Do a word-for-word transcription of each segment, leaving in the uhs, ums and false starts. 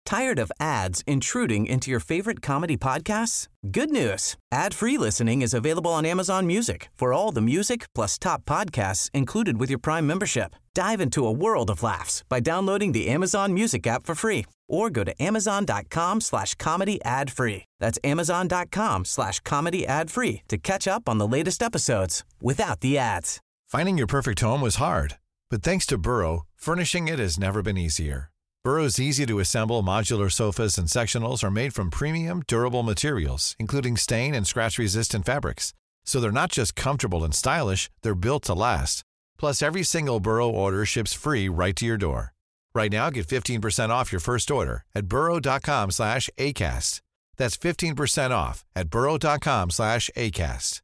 Tired of ads intruding into your favorite comedy podcasts? Good news. Ad-free listening is available on Amazon Music for all the music plus top podcasts included with your Prime membership. Dive into a world of laughs by downloading the Amazon Music app for free or go to amazon.com slash comedy ad free. That's amazon.com slash comedy ad free to catch up on the latest episodes without the ads. Finding your perfect home was hard, but thanks to Burrow, furnishing it has never been easier. Burrow's easy-to-assemble modular sofas and sectionals are made from premium, durable materials, including stain and scratch-resistant fabrics. So they're not just comfortable and stylish, they're built to last. Plus, every single Burrow order ships free right to your door. Right now, get fifteen percent off your first order at burrow.com slash ACAST. That's fifteen percent off at burrow.com slash ACAST.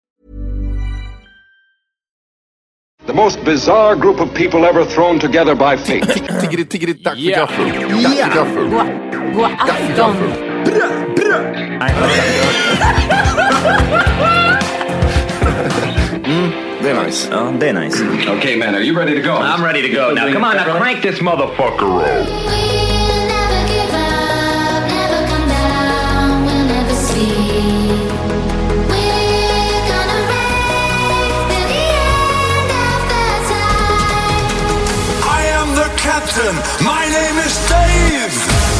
The most bizarre group of people ever thrown together by fate. Tiggeri, tiggeri, tack för Ja. gaffel. Tack för gaffel. God, god afton. Brö, brö. Mm, det är nice. Ja, det är nice. Okay, man, are you ready to go? I'm ready to go. Now, come on, now crank this motherfucker up. Captain, my name is Dave.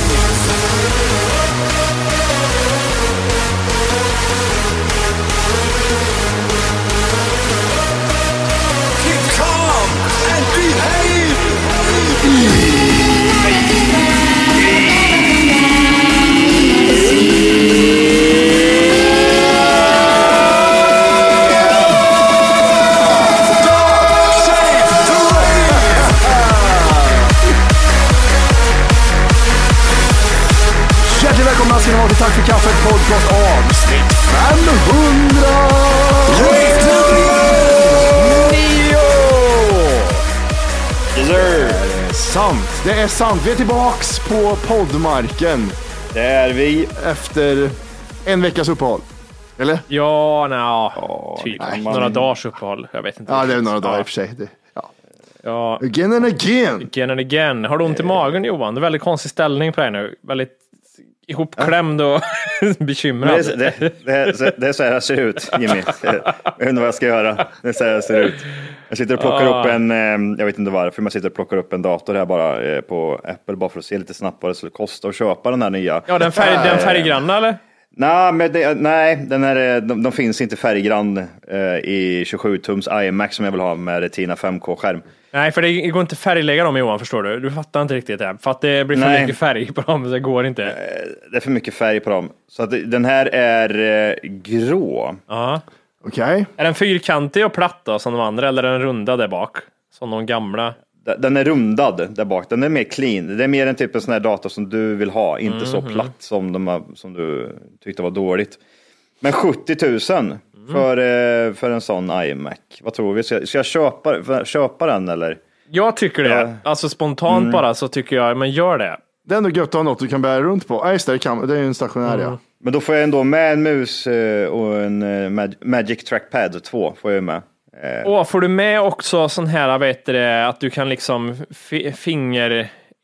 Keep calm and behave. Välkomna ska ni vara till Tack för kaffet podcast avsnitt femhundra. Nio! Yes, sir. Det är sant, det är sant. Vi är tillbaks på poddmarken. Det är vi. Efter en veckas uppehåll. Eller? Ja, nej, typ nej. några dagars uppehåll. Jag vet inte. Ja, det är några dagar ja. i och för sig. Det, ja. Ja. Again and again. Again and again. Har du ont i magen, Johan? Det är väldigt konstig ställning på dig nu. Väldigt ihopklämd och bekymrad. Det, det, det, det är så här det ser ut, Jimmy. Jag vet inte vad jag ska göra. Det är så här det ser ut. Jag sitter och plockar ah. upp en, jag vet inte varför, men jag sitter och plockar upp en dator här bara på Apple bara för att se lite snabbt vad det skulle kosta att köpa den här nya. Ja, den, färg, den färggranna eller? Nej, men det, nej den här, de, de finns inte färggrann eh, i tjugosju tums iMac som jag vill ha med Retina fem K-skärm. Nej, för det går inte färglägga dem, Johan, förstår du? Du fattar inte riktigt det. För att det blir för Nej. mycket färg på dem, så det går inte. Det är för mycket färg på dem. Så att den här är eh, grå. Ja. Okej. Okay. Är den fyrkantig och platt då, som de andra, eller är den runda där bak? Som de gamla? Den är rundad där bak. Den är mer clean. Det är mer en typ av sån här dator som du vill ha. Inte mm-hmm. så platt som, de har, som du tyckte var dåligt. Men sjuttio tusen mm. för, för en sån iMac. Vad tror vi? Ska, ska jag köpa, köpa den eller? Jag tycker det. Ja. Alltså spontant mm. bara så tycker jag, men gör det. Det är ändå gött att ha något du kan bära runt på. Ja, just det, det, kan, det är ju en stationär, mm. ja. Men då får jag ändå med en mus och en Magic Trackpad två får jag med. Åh, får du med också sån här, vet du, att du kan liksom f- finger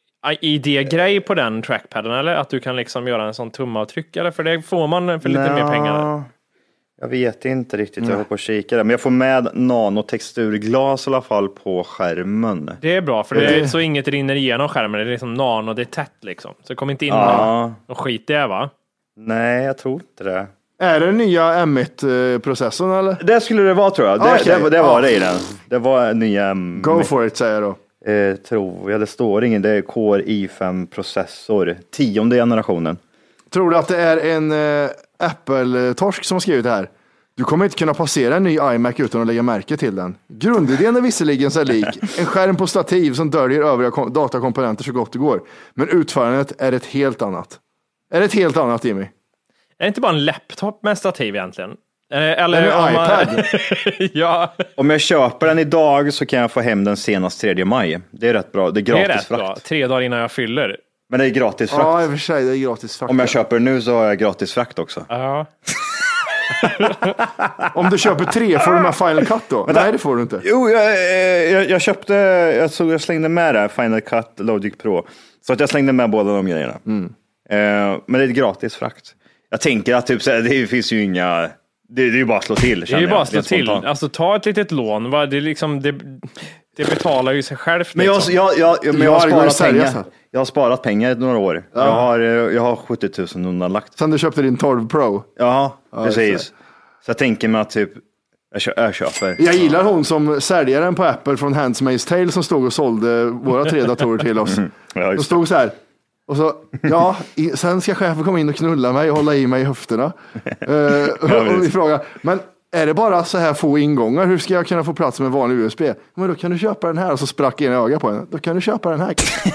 I D-grej på den trackpaden, eller? Att du kan liksom göra en sån tumavtryck, eller? För det får man för lite Nå, mer pengar. Jag vet inte riktigt, jag mm. håller på att kika där. Men jag får med nanotexturglas i alla fall på skärmen. Det är bra, för det är så inget rinner igenom skärmen. Det är liksom nano, det är tätt liksom. Så det kommer inte in ja. någon skit i det, va? Nej, jag tror inte det. Är det nya M ett-processorn eller? Det skulle det vara, tror jag. Det, okay. det, det var ah. det i den. Det var nya M ett. Go for it, säger jag då. Eh, tror jag, det står ingen. Det är Core i fem-processor. Tionde generationen. Tror du att det är en eh, Apple-torsk som har skrivit det här? Du kommer inte kunna passera en ny iMac utan att lägga märke till den. Grundidén är visserligen så lik. En skärm på stativ som döljer övriga kom- datakomponenter så gott det går. Men utförandet är ett helt annat. Är det ett helt annat, Jimmy? Är det inte bara en laptop med stativ egentligen? Eller en om iPad? Man... ja. Om jag köper den idag så kan jag få hem den senast tredje maj. Det är rätt bra. Det är gratis det är rätt frakt. Bra. Tre dagar innan jag fyller. Men det är gratis frakt. Ja, i och för sig, det är gratis frakt. Om jag köper nu så har jag gratis frakt också. Ja. Om du köper tre får du med Final Cut då? Nej, det får du inte. Jo, jag, jag, jag köpte, jag, såg, jag slängde med det, Final Cut Logic Pro. Så att jag slängde med båda de grejerna. Mm. Eh, men det är gratis frakt. Jag tänker att typ, så här, det finns ju inga, det, det är ju bara att slå till. Det är ju bara att slå till. Alltså ta ett litet lån. Va? Det, är liksom, det, det betalar ju sig själv. Men jag, liksom. jag, jag, jag, men jag, har jag, sparat pengar. jag har sparat pengar i några år. Ja. Jag, har, jag har sjuttio tusen undanlagt. Sen du köpte din tolv Pro? Ja, ja precis. Så. så jag tänker mig att typ Jag, kö- jag köper. Jag gillar hon som säljaren på Apple från Handmaid's Tale som stod och sålde våra tre datorer till oss. Ja, de stod så här. Och så, ja, i, sen ska chefen komma in och knulla mig och hålla i mig i höfterna. uh, och vi frågar, men är det bara så här få ingångar? Hur ska jag kunna få plats med vanlig U S B? Men då kan du köpa den här. Och så sprack en öga på henne. Då kan du köpa den här.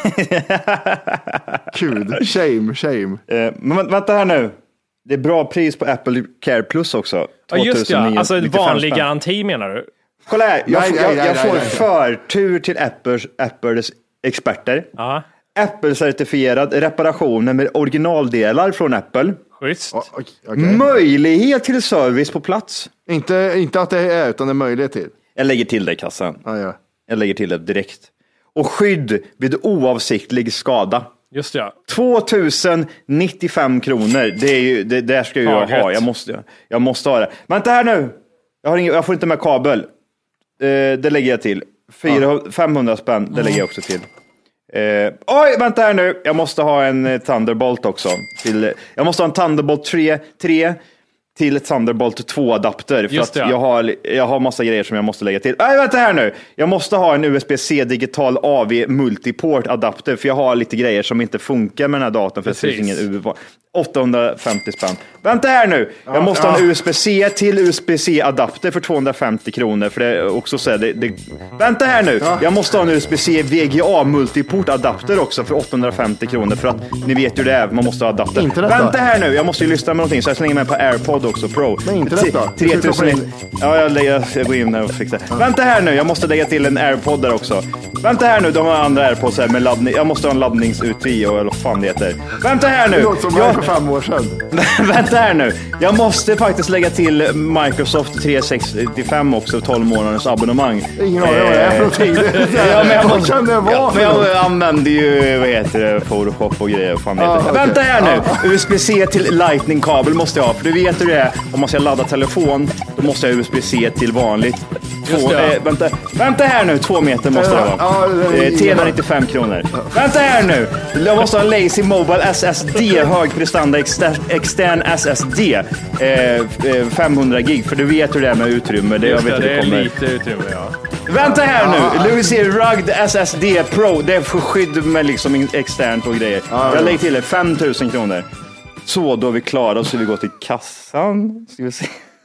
Gud, shame, shame. Uh, men vänta här nu. Det är bra pris på Apple Care Plus också. Ja just det, ja. Alltså en vanlig garanti menar du? Kolla här, jag, nej, jag, nej, jag nej, får nej, nej. förtur till Apples, Apples experter. Ja. Apple-certifierad reparationer med originaldelar från Apple. Schysst. Oh, okay. Möjlighet till service på plats. Inte, inte att det är utan det är möjlighet till. Jag lägger till det i kassan. Ah, ja. Jag lägger till det direkt. Och skydd vid oavsiktlig skada. Just det. tvåtusen nittiofem kronor. Det är ju, det där ska jag ha. Jag måste, jag måste ha det. Men vänta här nu. Jag, har ingen, jag får inte med kabel. Eh, det lägger jag till. fyra, femhundra spänn. Det lägger jag också till. Eh, oj, vänta här nu. Jag måste ha en eh, Thunderbolt också. Till, jag måste ha en Thunderbolt tre, tre till ett Thunderbolt två-adapter. För Just att det. jag har, jag har massa grejer som jag måste lägga till. Nej, vänta här nu. Jag måste ha en U S B-C digital A V multiport-adapter. För jag har lite grejer som inte funkar med den här datorn. För det finns ingen U S B. åttahundrafemtio spänn. Vänta här nu. Jag Ja, måste ja. ha en U S B-C till U S B-C-adapter för tvåhundrafemtio kronor. För det är också så här, det, det... Vänta här nu. Ja. Jag måste ha en U S B-C V G A multiport-adapter också för åttahundrafemtio kronor. För att ni vet ju det är, man måste ha adapter. Internet då? Vänta här nu. Jag måste ju lyssna med någonting så jag slänger med på AirPod också Pro. Men internet då? tre tusen. Ja, jag, lägger, jag går in och fixar. Ja. Vänta här nu. Jag måste lägga till en AirPod där också. Vänta här nu. De har andra AirPods här med laddning. Jag måste ha en laddningsutri och eller vad fan det heter. Vänta här nu. Det låter som jag... för fem år sedan. Vänta här nu. Jag måste faktiskt lägga till Microsoft trehundrasextiofem också, tolv månaders abonnemang. Ingen aning vad det är för någonting. Ja, men jag, Vad kan det vara ja, för men något? jag använder ju, vad heter det, Photoshop och grejer. Fan heter Ah, det. okay. Vänta här nu. Ah. U S B-C till Lightning-kabel måste jag ha. För du vet hur det är. Om man ska ladda telefon, då måste jag ha U S B-C till vanligt. Två, det, ja. eh, vänta, vänta här nu. Två meter måste det vara. Ja, det är- Eh, trehundranittiofem kronor. Vänta här nu. Jag måste ha en Lazy Mobile S S D. Högprestanda extern, extern S S D. Eh, eh, femhundra gig. För du vet hur det är med utrymme. Det, jag Just vet det, hur det det är kommer. lite utrymme, ja. Vänta här nu. Louis C. Rugged S S D Pro. Det är för skydd med liksom externt och grejer. Jag lägger till det. fem tusen kronor. Så, då är vi klara. Så vi går till kassan. Ska vi se.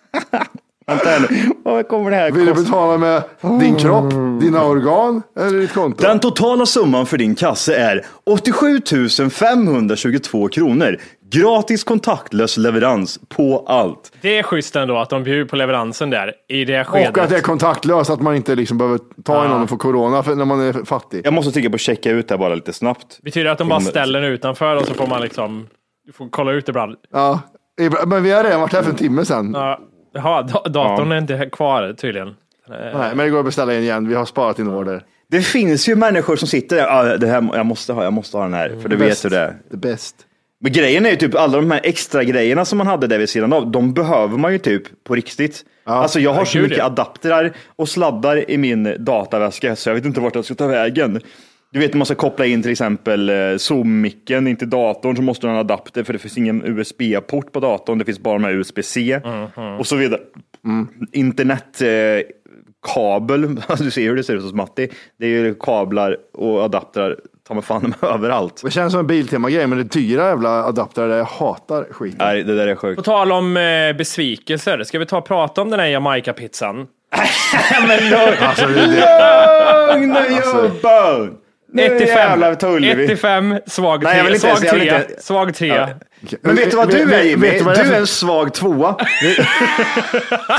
Vänta här nu. Vad kommer det här Vill du kosta? betala med din kropp, dina organ eller ditt konto? Den totala summan för din kasse är åttiosju tusen femhundratjugotvå kronor. Gratis kontaktlös leverans på allt. Det är schysst ändå att de bjuder på leveransen där i det skedet. Och att det är kontaktlöst, att man inte liksom behöver ta i någon och få corona för när man är fattig. Jag måste trycka på checka ut det bara lite snabbt. Betyder det att de bara ställer den utanför och så får man liksom du får kolla ut ibland. Ja, men vi har redan varit här för en timme sedan. Ja, Jaha, da- datorn är inte kvar tydligen. Nej, men det går att beställa in igen. Vi har sparat in order. Det finns ju människor som sitter där. Ah, det här, jag måste ha, jag måste ha den här. För du vet hur det är. The best. Men grejen är ju typ alla de här extra grejerna som man hade där vid sidan av. De behöver man ju typ på riktigt. Alltså jag har Ja, så gud, mycket ja. adaptrar och sladdar i min dataväska. Så jag vet inte vart jag ska ta vägen. Du vet, man ska koppla in till exempel eh, Zoom-micken in till datorn, så måste du ha en adapter för det finns ingen U S B-port på datorn. Det finns bara med U S B-C och så vidare. Mm. Internet eh, kabel, du ser hur det ser ut hos Matti. Det är ju kablar och adaptrar, ta mig fan med överallt. Det känns som en Biltema-grej, men det är dyra jävla adaptrar där jag hatar skit. Nej, det där är sjukt. På tal om eh, besvikelser, ska vi ta och prata om den här Jamaica-pizzan? Men lugn, Alltså, det, det, lugn nu Jobban! ett till fem, tull ett till fem, svag Nej, jag vill tre, inte svag säga- jag vill tre, inte- svag tre. Ja. Men vet du vad du Vet- är Jimmy? vet du vad det är Du för- är en svag tvåa.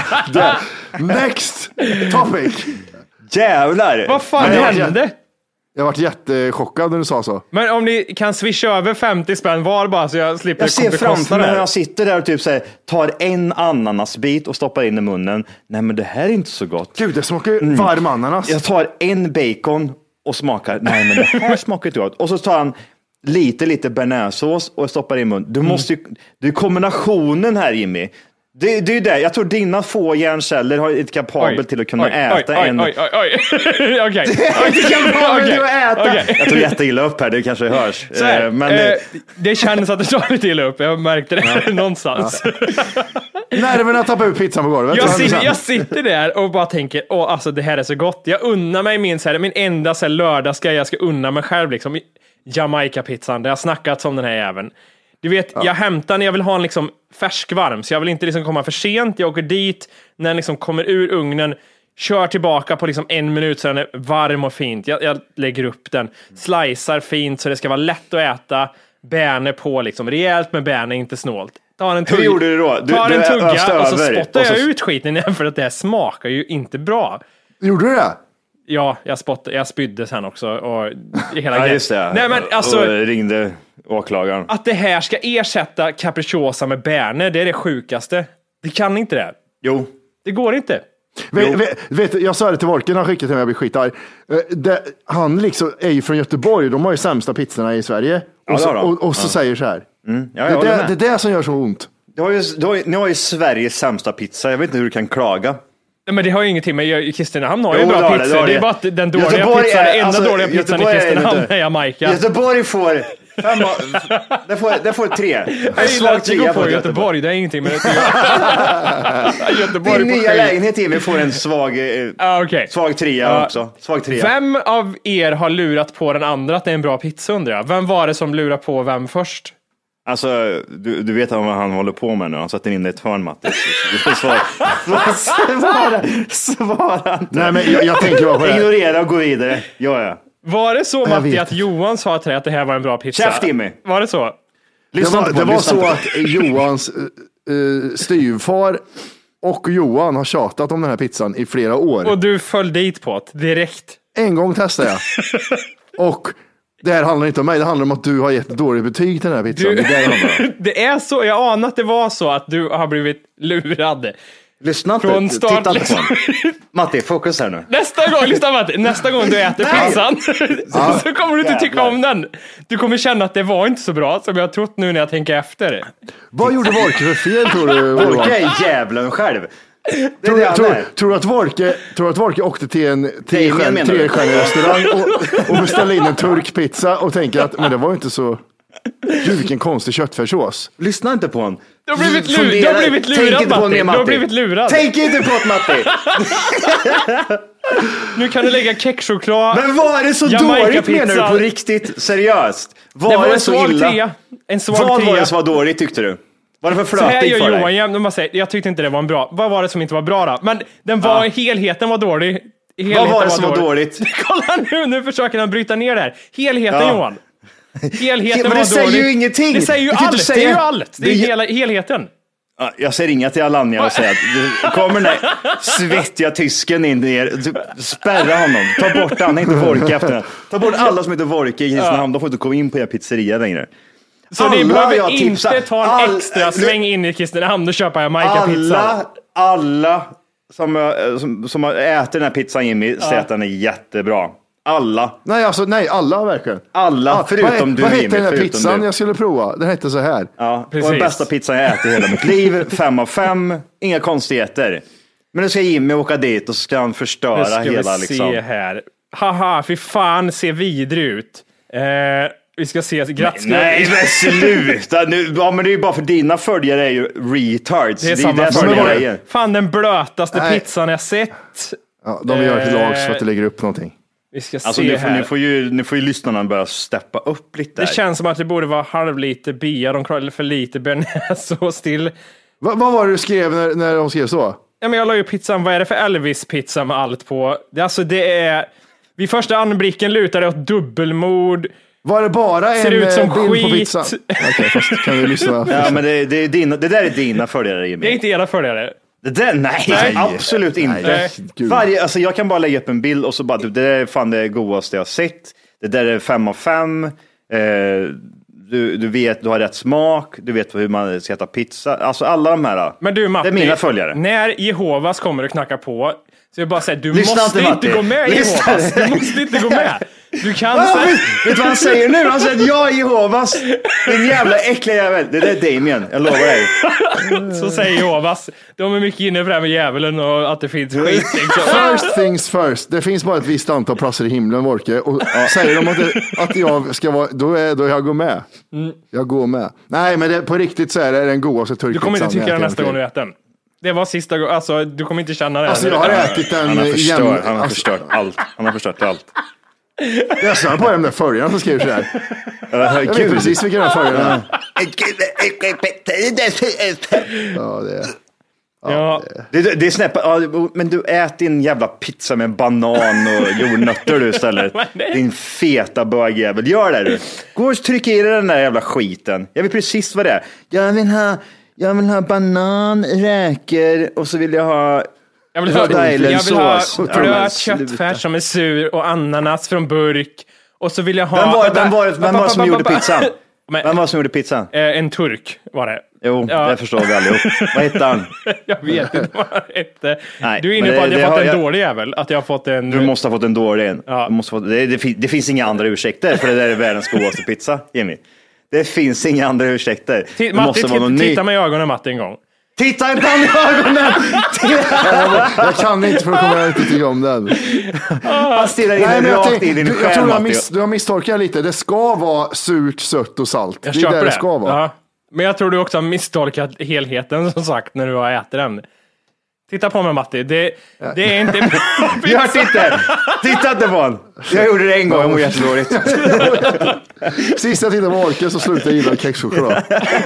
Next topic. Jävlar. Vad fan Men- hände? Jag varit jättechockad när du sa så. Men om ni kan swisha över femtio spänn var bara så jag slipper Jag ser framför mig när det. jag sitter där och typ så här, tar en ananasbit och stoppar in i munnen. Nej, men det här är inte så gott. Gud, det smakar ju mm. varm ananas. Jag tar en bacon och smakar. Nej, men det här smakar inte gott. Och så tar han lite, lite bearnaisesås och stoppar i munnen. Du måste ju, det är kombinationen här, Jimmy. Det, det är det. Jag tror dina få hjärnceller har ett kapabel till att kunna oj, äta oj, en... Oj, oj, oj, oj. Okej. Inte kapabel okay. till att äta. Okay. Jag tog jätteilla upp här, det kanske hörs. Så här, men, eh, det känns att det tar lite illa upp. Jag märkte det ja. någonstans. Ja. Nerverna tappar ut pizzan på golvet. Jag, sit, jag sitter där och bara tänker, åh, alltså det här är så gott. Jag unnar mig min, så här, min enda så här, lördagsgrej jag ska unna mig själv. Liksom, Jamaica-pizzan, det har snackats om den här även. Du vet, ja. jag hämtar när jag vill ha en liksom färskvarm, så jag vill inte liksom komma för sent. Jag åker dit när den liksom kommer ur ugnen, kör tillbaka på liksom en minut så den är varm och fint. Jag, jag lägger upp den, slicear fint så det ska vara lätt att äta. Bärne på liksom, rejält med bärne, inte snålt. Tar en tugga, hur gjorde du då? Du, tar du en tugga och så över, spottar och så... jag ut skiten för att det här smakar ju inte bra. Gjorde du det? Ja, jag spottade, jag spydde sen också och hela ja, just det. Nej, men alltså, och ringde åklagaren. Att det här ska ersätta capricciosa med bärne, det är det sjukaste. Det kan inte det. Jo. Det går inte. Vet, vet, vet, jag sa det till Volken, han skickade till mig, jag blir skitarg. Det, han liksom är ju från Göteborg, de har ju sämsta pizzorna i Sverige. Ja, och, så, och, och så ja. säger så här. Mm. Ja, det, det, det är det som gör så ont. Du har ju, du har ju, ni har ju Sveriges sämsta pizza, jag vet inte hur du kan klaga. Nej, men det har ju ingenting med Kristinehamn har ju jo, bra det, pizza. Det, det är bara att den dåliga Göteborg pizzan, är, enda alltså, dåliga pizzan i Kristinehamn är Jamaica. Göteborg får fem det får, det får tre. Jag gillar att du går på Göteborg. Göteborg, det är ingenting med det. Göteborg Din nya lägenhet i får en svag, eh, ah, okay. svag trea uh, också. Svag trea. Vem av er har lurat på den andra att det är en bra pizza, undrar jag? Vem var det som lurade på vem först? Alltså, du, du vet vad han håller på med nu. Han sätter in det i ett hörn, Matte. Svara, svara, svara inte. Nej, men jag, jag tänker bara på det. Ignorera och gå vidare. Ja, ja. Var det så, Matti, att Johan sa till dig att det här var en bra pizza? Käft, Jimmy. Var det så? Lyssna det var, det var så att Johans uh, styvfar och Johan har tjatat om den här pizzan i flera år. Och du föll dit på det direkt. En gång testade jag. Och det här handlar inte om mig, det handlar om att du har gett dåligt betyg till den här pizzan. Du, det, är det är så, jag anar att det var så att du har blivit lurad. Lyssna inte, från start, titta liksom. på Matti, fokus här nu. Nästa gång, lyssna Matti, nästa gång du äter pizzan så, så kommer du inte tycka om den. Du kommer känna att det var inte så bra som jag har trott nu när jag tänker efter. Vad gjorde Volke för fel, tror du? Volke är djävulen själv. Det tror, tror, tror du att Volke, tror att Volke åkte till en trestjärnig restaurang och, och beställde in en turkpizza och tänker att men det var inte så... Gud, vilken konstig köttfärssås. Lyssna inte på honom. Du har blivit, lur, du har blivit lurad, Matti. Du har blivit lurad. Tänk inte på det, Matti. Nu kan du lägga kexchoklad. Men var det så dåligt, menar du, på riktigt seriöst? Var det var det en så svag illa? Trea. En svag Vad trea. var det som var dåligt, tyckte du? Var det för flötigt för dig? Så här gör Johan jämt, man säger, jag tyckte inte det var en bra. Vad var det som inte var bra då? Men den var, ja. helheten var dålig. Helheten Vad var det som var dåligt? dåligt? Kolla nu, nu försöker han bryta ner det här. Helheten, ja. Johan. Helheten men det var säger dålig. ju ingenting. Det säger ju allt. Säga... Det är ju allt. Det är hela, helheten. Ja, jag säger inga till Alanya och säger att du kommer den där svettiga tysken in ner. Spärra honom. Ta bort han, inte Volke efter den. Ta bort alla som heter Volke i Kristinehamn. De får inte komma in på er pizzeria längre. Så alla, ni behöver inte ta en all, extra sväng in i Kristinehamn och köpa Jamaica-pizza. Alla, alla som, som, som äter den här pizzan, Jimmy, säger att den är jättebra. Alla. Nej, alltså nej, alla verkligen. Alla, ah, förutom vad, du, vad Jimmy. Vad hette den här pizzan du. jag skulle prova? Den hette så här. Ja, det var den bästa pizzan jag ätit i hela mitt liv. Fem av fem. Inga konstigheter. Men nu ska Jimmy åka dit och så ska han förstöra hela... Nu ska vi liksom. se här. Haha, fy fan, ser vidrig ut. Eh, vi ska se. Grattis. Nej, men sluta. Nu, ja, men det är ju bara för dina följare är ju retards. Det är, det samma är följare. Fan, den blötaste Nej. pizzan jag sett. Ja, de gör till lags för att det lägger upp någonting. Vi ska alltså, se nu, får, här. Nu, får ju, nu får ju lyssnarna börja steppa upp lite. Det här. känns som att det borde vara halv lite bia. De klarade för lite bearnaisesås till. Va, vad var det du skrev när, när de skrev så? Ja, men jag la ju pizzan. Vad är det för Elvis-pizza med allt på? Det, alltså, det är... Vid första anblicken lutar det åt dubbelmord. Var det bara en Ser ut som bild skit. på pizzan? Okej, okay, fast kan vi lyssna? Ja, men det, det, är dina, det där är dina följare, Jimmy. Det är inte era följare. Det där, nej, nej, absolut inte. Nej. Varje, alltså jag kan bara lägga upp en bild och så bara, det är fan det godaste jag har sett. Det där är fem av fem. Eh, du, du vet, du har rätt smak. Du vet hur man ska äta pizza. Alltså alla de här. Men du, Matti, det är mina följare. När Jehovas kommer och knackar på, så jag bara säger, du Lyssna måste inte, inte Matti. gå med Lyssna. Jehovas. Du måste inte gå med. Du kan Ah, säga... vet, vet du vad han säger nu? Han säger att jag är Jehovas. Din jävla äckliga jävel. Det där är Damien, jag lovar dig. Så säger Jehovas. De är mycket inne på det här med djävulen och att det finns skit. First things first. Det finns bara ett visst antal platser i himlen, Wolke. Och säger de att, det, att jag ska vara, då är då jag går med. Jag går med. Nej, men det, på riktigt så är det den godaste turkpizzan. Du kommer inte tycka jag det ätit nästa i gång mitt du äter den. Det var sista gången, alltså du kommer inte känna det. Alltså jag har ätit den Han har förstört, jäm- han har alltså, förstört allt. Han har förstört allt. Jag sa på de där följarna som skriver så här. Jag vet Gud. precis vilka de följarna är. Ja, det är. Ja. Det, det, det är snäppa, ja, men du äter din jävla pizza med banan och jordnötter du istället. Din feta bögjävel. Gör det du. Gå och tryck i dig den där jävla skiten. Jag vet precis vad det är. Jag vill ha, jag vill ha banan, räkor och så vill jag ha... Jag vill ha, Röda jag vill ha Islandsås. Ja, men blöt sluta. köttfärs som är sur och ananas från burk. Och så vill jag ha... Vem var, vem var, vem var det som gjorde pizzan? Men, Vem var det som gjorde pizzan? eh, en turk var det. Jo, Ja. det förstår vi allihop. Vad hette han? Jag vet inte vad han hette. Nej, Du är inne men på att det- jag det fått har en jag- dålig jävel. Att jag har fått en... Du måste ha fått en dålig en. Ja. Du måste få, det, det, fin- det finns inga andra ursäkter för det där är världens godaste pizza, Jimmy. Det finns inga andra ursäkter. T- Det Matti, måste vara någon t- ny. titta mig i ögonen Matti en gång. Titta inte han i ögonen! Jag kan inte för att komma inte tycka om den. Han stirrar in Nej, men jag, rakt tänk, i din du, jag själ, tror du har, Matti. miss, du har misstolkat lite. Det ska vara surt, sött och salt. Jag det är köper där det. det ska vara. Ja. Men jag tror du också har misstolkat helheten som sagt när du har ätit den. Titta på mig Matti. Det, det är inte... Gör titta! Titta inte på honom! Jag gjorde det en gång, jag mår jättedåligt. Sist jag tittade på Orke så slutade jag gilla kexchoklad.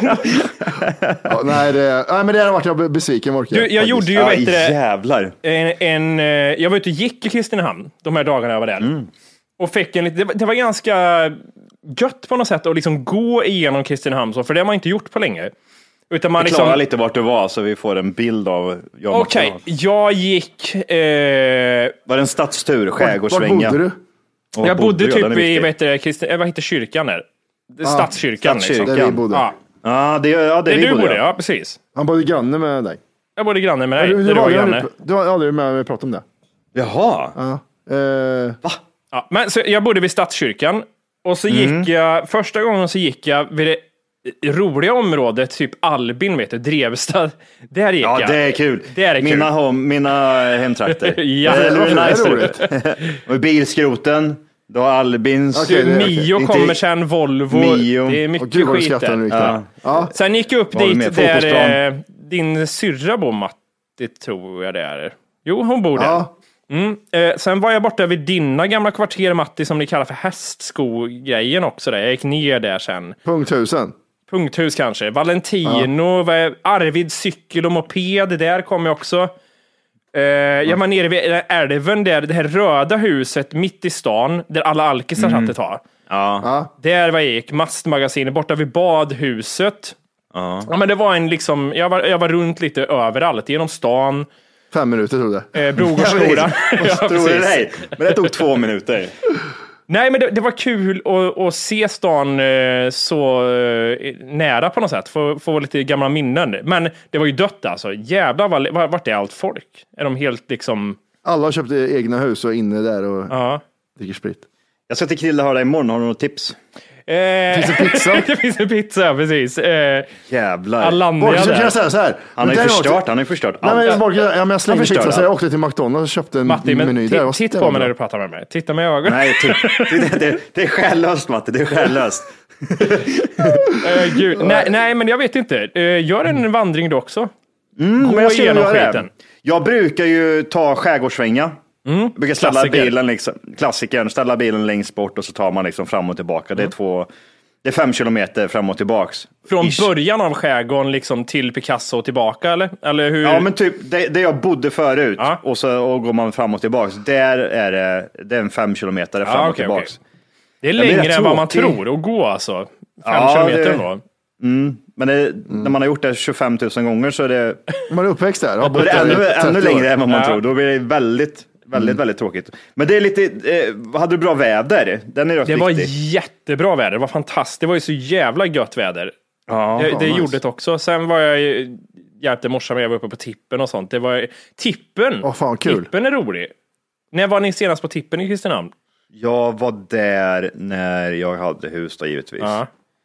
Ja, nej, det, nej, men det har varit jag besviken Orke. Du, jag gjorde ju, Ja, vet du det, jävlar. en, en, eh, jag var ute och gick i Kristinehamn de här dagarna jag var där. Mm. Och fick en lite, det, var, det var ganska gött på något sätt att liksom gå igenom Kristinehamn, så, för det har man inte gjort på länge. Utan man Förklara liksom, lite vart du var så vi får en bild av... Okej, okay, jag gick... Eh, Var det en stadstur, Vart skärgårdssvänga? bodde du? Och jag bodde ja, den typ är i, viktig. vet du, Kristi, vad heter kyrkan där? Stadskyrkan. Stadskyrkan. Liksom. Där vi bodde. Ja. Ja, det, ja, det Det vi du bodde, bodde, ja. ja precis. Han bodde granne med dig. Jag bodde granne med dig. Du, där du, du var, var du, granne. du var aldrig med och pratade om det. Jaha. Ja. Eh, Ja, men så jag bodde vid Stadskyrkan och så gick Mm. jag, första gången så gick jag vid det roliga området, typ Albin, vet du, Drevstad. Där gick Ja, jag. det är kul. Det är kul. Mina, home, mina hemtrakter. Ja, det är varför är det nice. roligt? Och i bilskroten, då har Albins. Okej, Du, det är Mio Inte- kommer sen, Volvo. Mio. Det är och mycket gud vad du skit skrattar nu. där. Ja. Ja. Sen gick jag upp Var du dit med? där Fotbollsplan? eh, din syrra bor, Matti, tror jag det är. Jo, hon bor där. Ja. Mm. Eh, sen var jag borta vid dina gamla kvarter, Matti, som ni kallar för hästsko-grejen också. Där. Jag gick ner där sen. Punkthusen. Punkthus kanske. Valentino, ja. Arvid cykel och moped, där kom jag också. Uh, jag var nere vid älven där, det här röda huset mitt i stan, där alla alkisar mm. satt ett tag. Ja. Ja. Där var jag gick, mastmagasinet, borta vid badhuset. Ja. Ja, men det var en liksom, jag var, jag var runt lite överallt, genom stan, Fem minuter tog det. eh, Brogårdsskolan. Ja, Tror du precis. dig? Men det tog två minuter. Nej, men det, det var kul att, att se stan eh, så eh, nära på något sätt. Få, få lite gamla minnen. Men det var ju dött alltså. Jävlar, var, vart är allt folk? Är de helt liksom... Alla har köpt egna hus och är inne där och Ja. dricker sprit. Jag ska till Krille höra imorgon, har du något tips? Eh, Finns det pizza? det finns en pizza, ja, precis. Eh, Jävlar. Alanya Borg, så kan där. jag säga så här. Han har ju förstört, han har ju förstört Nej, allt. men, Borg, ja, men jag slängde Han förstör pizza så allt. jag åkte till McDonalds och köpte en Matti, men meny t- där. titta på mig när du pratar med mig. Titta mig i ögonen. Nej, typ. det, det, det är själlöst, Matte, det är själlöst. Eh, gud. nej, nej, men jag vet inte. Eh, gör en vandring du också. Mm, Gå men jag ska igenom göra det. skiten. Jag brukar ju ta skärgårdssvänga. Mm. Jag brukar ställa Klassiker. bilen, liksom, klassikern, ställa bilen längst bort och så tar man liksom fram och tillbaka. Det är två, det är fem kilometer fram och tillbaks. Från Ish. början av skärgården liksom till Picasso och tillbaka, eller? Eller hur? Ja, men typ det, det jag bodde förut Ja. och så och går man fram och tillbaks. Där är det, det är en fem kilometer fram Ja, och okej, tillbaks. okej. Det är blir längre rätt än vad man tråkig. tror att gå alltså. Fem Ja, kilometer det- ändå. Mm. Men det, när man har gjort det tjugofem tusen gånger så är det, Man är uppväxt där. Har då är bott det där i ännu, trettio ännu år. längre än vad man Ja. tror. Då blir det väldigt, Väldigt, mm. väldigt tråkigt. Men det är lite, eh, hade du bra väder? Den är rätt det viktig. var jättebra väder, det var fantastiskt. Det var ju så jävla gött väder. Ja, det ja, det nice. gjorde det också. Sen var jag hjälpte morsan med, jag var uppe på tippen och sånt. Det var tippen. Åh, fan, kul. Tippen är rolig. När var ni senast på tippen i Kristinehamn? Jag var där när jag hade hus då, givetvis. Ja.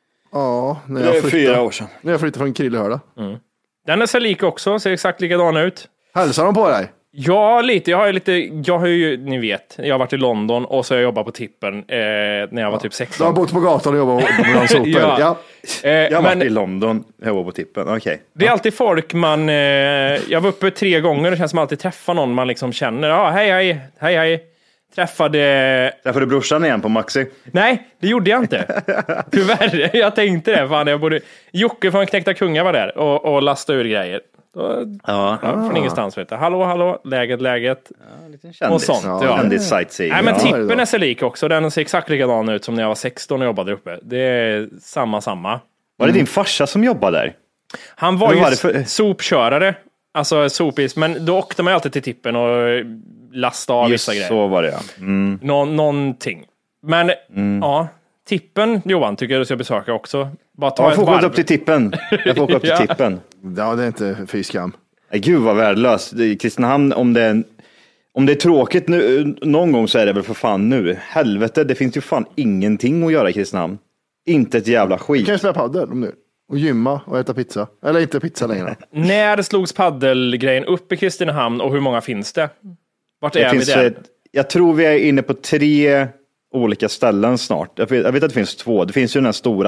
Ja, när Det jag är flyttade, fyra år sedan. när jag flyttade från Krillehörda. Mm. Den är så lik också, ser exakt likadan ut. Hälsar de på dig? Ja, lite. Jag har ju lite, jag har ju, ni vet, jag har varit i London och så har jag jobbat på tippen eh, när jag var typ Du har sexton. bott på gatan och jobbat bland sopor. Ja. ja. Eh, Jag har men varit i London, jag var på tippen. Okej. Okay. det är alltid folk man, eh, jag var uppe tre gånger, det känns som att alltid träffa någon man liksom känner. Ja, hej, hej, hej, hej. Träffade... Träffade brorsan igen på Maxi. Nej, det gjorde jag inte. Tyvärr, jag tänkte det. Fan, jag borde... Jocke från Knäckta Kungar var där och, och lastade ur grejer. Då, Ja. ja, från ingenstans vet jag. Hallå, hallå, läget, läget. Ja, liten kändis. Och sånt, Ja. ja. Kändis sightseeing. Nej, men ja. tippen är så lik också. Den ser exakt likadan ut som när jag var sexton och jobbade uppe. Det är samma, samma. Var det din farsa som jobbade där? Han var Hur ju var det för- sopkörare. Alltså sopis. Men då åkte man ju alltid till tippen och lastade av Just vissa grejer. så var det, ja. Mm. Nå- någonting. Men ja, tippen, Johan, tycker jag du ska besöka också. Bara ta Ja, jag ett får åka varv. upp till tippen. Jag får åka upp till Ja. tippen. Ja, det är inte fy skam. Nej, gud vad värdelöst. I Kristinehamn, om det är, om det är tråkigt nu, någon gång så är det väl för fan nu. Helvete, det finns ju fan ingenting att göra i Kristinehamn. Inte ett jävla Du skit. kan ju spela padel om nu. Och gymma och äta pizza. Eller inte pizza längre. När slogs paddelgrejen upp i Kristinehamn och hur många finns det? Vart Det är vi finns, där? eh, jag tror vi är inne på tre olika ställen snart. Jag vet, jag vet att det finns två. Det finns ju den här stora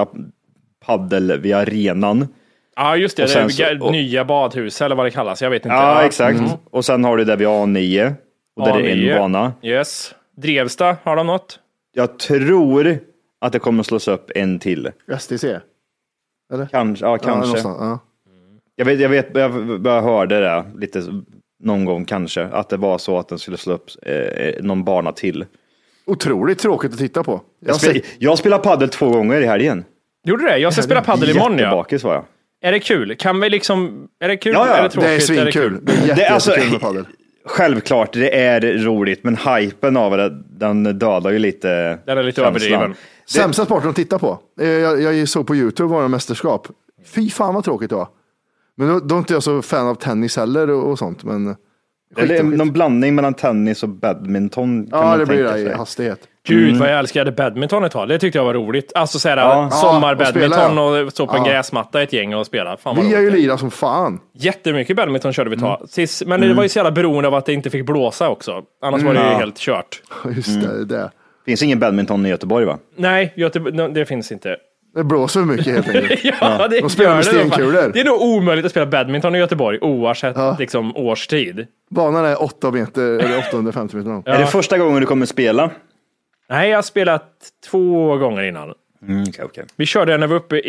paddel vid arenan. Ja, just det. och Det sen är så- och- nya badhus eller vad det kallas. Jag vet inte. Ja, exakt. Och sen har du där vid A nio. Och där A är det nio. en bana. Yes. Drevsta, har de något? Jag tror att det kommer att slås upp en till. S T C. Kanske, ja, Ja, kanske. någonstans, ja. Jag vet, jag vet, jag bara hörde det lite någon gång kanske, att det var så att den skulle slå upp eh, någon bana till. Otroligt tråkigt att titta på. Jag Jag, har spel, sett, jag spelar paddel två gånger i helgen. Gjorde du det? Jag ska spela paddel imorgon, ja. Jättebakis var jag. Är det kul? Kan vi liksom... Är det kul? Ja, ja. Är det tråkigt? det är svinkul. Det är jätte, Det är alltså- jättekul med padel. Självklart, det är roligt, men hypen av det, den dödar ju lite. Den är lite känslan. överdriven. Sämsta sporten att titta på. Eh, Jag, jag såg på YouTube var det mästerskap. Fy fan vad tråkigt det var. Men då, då är inte jag så fan av tennis heller och, och sånt. Men Eller skit och skit. någon blandning mellan tennis och badminton. Kan Ja, man det blir tänka det i sig. hastighet. Gud, Mm. vad jag älskade badminton ett tag. Det tyckte jag var roligt. Alltså såhär, Ja. sommarbadminton Ja, och spela, och stå på en Ja. gräsmatta ett gäng och spela. Fan vad Vi har ju roligt. lirat som fan. Jättemycket badminton körde vi ett Mm. tag. Tills, men det var ju så jävla beroende av att det inte fick blåsa också. Annars var det ju Ja. helt kört. Just det, det. Finns ingen badminton i Göteborg, va? Nej, Göte- det finns inte. Det blåser för mycket helt enkelt. Ja, det De spelar med gör det nog fan. stenkulor. Det är nog omöjligt att spela badminton i Göteborg oavsett liksom, årstid. Banan är åtta meter, eller åttahundrafemtio meter lång. Är det första gången du kommer spela? Nej, jag har spelat två gånger innan. Mm, okay, okay. Vi körde när vi var uppe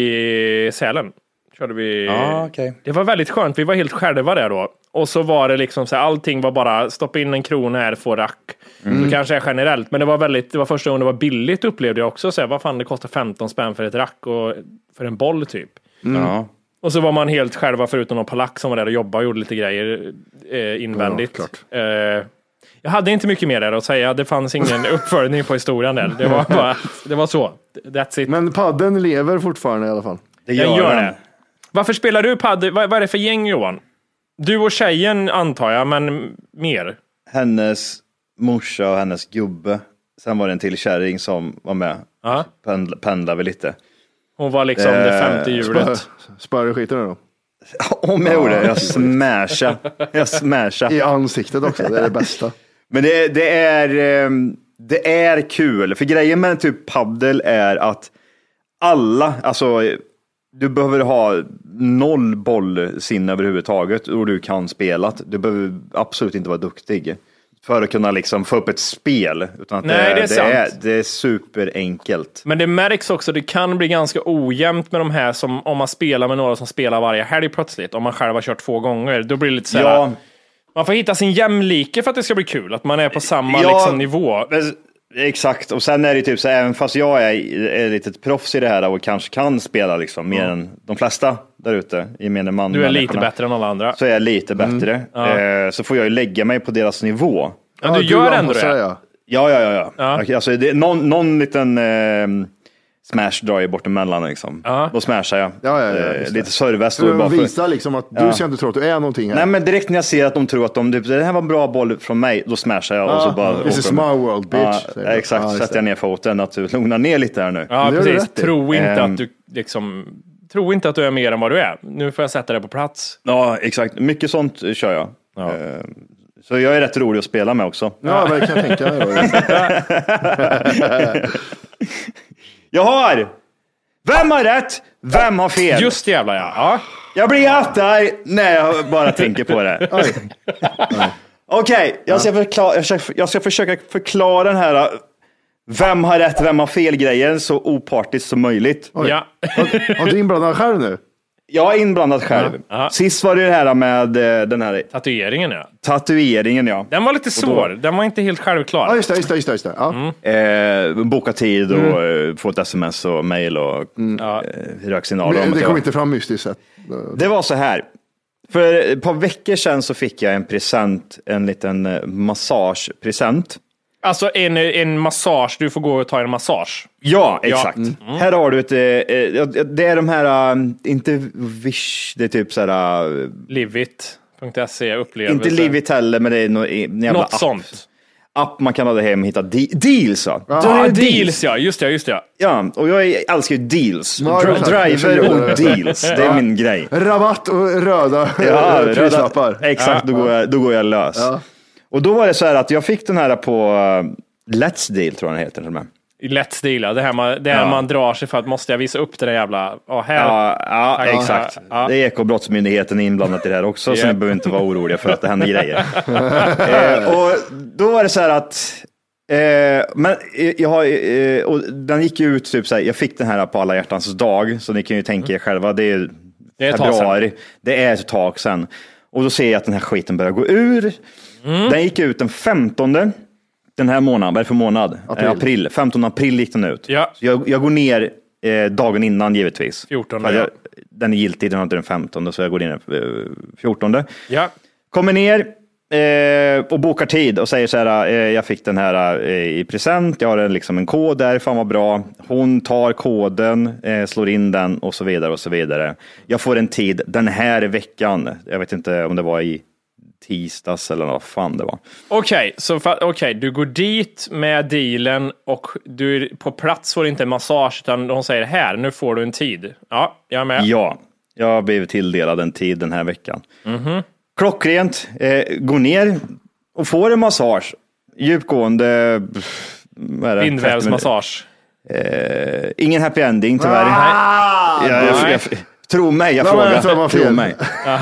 i Sälen. Körde vi... Ja, okej. Det var väldigt skönt. Vi var helt själva där då. Och så var det liksom så här, allting var bara stoppa in en krona här, få rack. Så kanske är generellt. Men det var väldigt, det var första gången det var billigt upplevde jag också. Så här, vad fan, det kostar femton spänn för ett rack och för en boll typ. Ja. Och så var man helt själva förutom någon polack som var där och jobbade och gjorde lite grejer eh, invändigt. Ja, klart. Eh, jag hade inte mycket mer där att säga. Det fanns ingen uppföljning på historien där. Det var bara, det var så. That's it. Men padden lever fortfarande i alla fall. Det Jag gör, gör den. det. Varför spelar du padel? Vad, vad är det för gäng, Johan? Du och tjejen antar jag, men mer. Hennes morsa och hennes gubbe. Sen var det en till kärring som var med. Ja. Pendla, pendlade vi lite. Hon var liksom det femte hjulet. Spöar du skiten nu då? Om jag gjorde det, jag smashade. Jag smashade. I ansiktet också, det är det bästa. Men det, det, är, ehm, det är kul. För grejen med typ paddel är att alla, alltså du behöver ha noll bollsinne överhuvudtaget och du kan spela. Du behöver absolut inte vara duktig för att kunna liksom få upp ett spel. Utan att Nej, det, det är det, sant. är, det är superenkelt. Men det märks också, det kan bli ganska ojämnt med de här som om man spelar med några som spelar varje helg plötsligt. Om man själv har kört två gånger, då blir det lite så här, Ja, man får hitta sin jämlike för att det ska bli kul. Att man är på samma Ja, liksom, nivå. men- exakt, och sen är det typ så även fast jag är, är lite ett proffs i det här och kanske kan spela liksom mer än de flesta där ute, gemene man. Du är lite människorna, bättre än alla andra. så är jag lite bättre. Ja. Eh, så får jag ju lägga mig på deras nivå. Ja, du gör ändå det. Ja. Ja, ja, ja. ja. Ja. Alltså, det är någon, någon liten eh, smash drar ju bort emellan liksom. Ja. Då smashar jag. Ja, ja, ja, eh, lite service. Så Bara för... visa liksom att du ska inte tro att du är någonting här. Nej, men direkt när jag ser att de tror att de, det här var en bra boll från mig, då smashar jag. Ja, och så bara this is my world, bitch. Ja, exakt, ja, sätter jag ner foten att du lugnar ner lite här nu. Ja, det gör du precis. rätt i. Tro inte Ehm. att du liksom... Tro inte att du är mer än vad du är. Nu får jag sätta det på plats. Ja, exakt. Mycket sånt kör jag. Ja. Eh, Så jag är rätt rolig att spela med också. Ja, vad kan jag tänka mig. Jag har! Vem har rätt? Vem har fel? Just jävlar ja. ja. Jag blir jättearg när jag bara tänker på det. Okej, okay, jag, ska förklara- jag, ska, jag ska försöka förklara den här vem har rätt, vem har fel grejen så opartiskt som möjligt. ja. Har, har du inblandad själv nu? Jag är inblandad själv. Ja. Sist var det det här med eh, den här Tatueringen ja. tatueringen, ja. Den var lite svår. Den var inte helt självklar. Ja, just det, just det, just det. Just det. Ja. Eh, boka tid och mm. få ett sms och mail och mm. eh, röksignaler. Men om det att kom jag- inte fram mystiskt sett. Det var så här. För ett par veckor sedan så fick jag en present, en liten eh, massagepresent. Alltså en, en massage. Du får gå och ta en massage. Ja, exakt. Mm. Här har du ett, eh, eh, det är de här, eh, inte Wish, det är typ så här, eh, Livit punkt se upplevelse. inte Livit heller, men det är någon, en jävla Något app. sånt. App man kan ladda hem och hitta de- deals. Va? Ja, Då är det deals ja. Just det, just det. Ja, och jag älskar ju deals. Ja, Dri- exakt. Jag driver känner och det. deals, det är min grej. Rabatt och röda Ja, ja, prislappar. röda- Exakt, då, går jag, då går jag lös. Ja. Och då var det så här att jag fick den här på uh, Let's Deal, tror jag den heter. Med. Lätt stila. Det här man, det här Ja. man drar sig för att måste jag visa upp det där jävla... Ja, här. Ja, ja, Ja, exakt. ja. Det är Ekobrottsmyndigheten inblandat i det här också, så Ja. ni behöver inte vara oroliga för att det händer grejer. eh, och då var det så här att eh, men jag har, eh, och den gick ju ut typ så här, jag fick den här på alla hjärtans dag, så ni kan ju tänka er själva, det är, Det är ett tag februari, det är ett tag sedan. Och då ser jag att den här skiten börjar gå ur. Mm. Den gick ut den femtonde den här månaden, vad är det för månad? April. Eh, april. femtonde april gick den ut. Ja. Så jag, jag går ner eh, dagen innan givetvis. fjortonde, För ja. jag, den är giltig, den har inte den femtonde, så jag går ner den eh, fjortonde. Ja. Kommer ner eh, och bokar tid och säger så här, eh, jag fick den här eh, i present, jag har en, liksom en kod där, fan vad bra. Hon tar koden, eh, slår in den och så vidare och så vidare. Jag får en tid den här veckan, jag vet inte om det var i tisdags eller vad fan det var. Okej, så för, okej, du går dit med dealen och du är på plats får inte en massage utan de säger här, nu får du en tid. Ja, jag är med. Ja, jag har blivit tilldelad en tid den här veckan. Mhm. Klockrent, eh, går ner och får en massage. Djupgående, pff, vad är det? Bindvävsmassage. Eh, ingen happy ending tyvärr. Ah, jag, jag, jag, tro mig, jag Ja, men jag tror det var frågar. fel. Tro mig.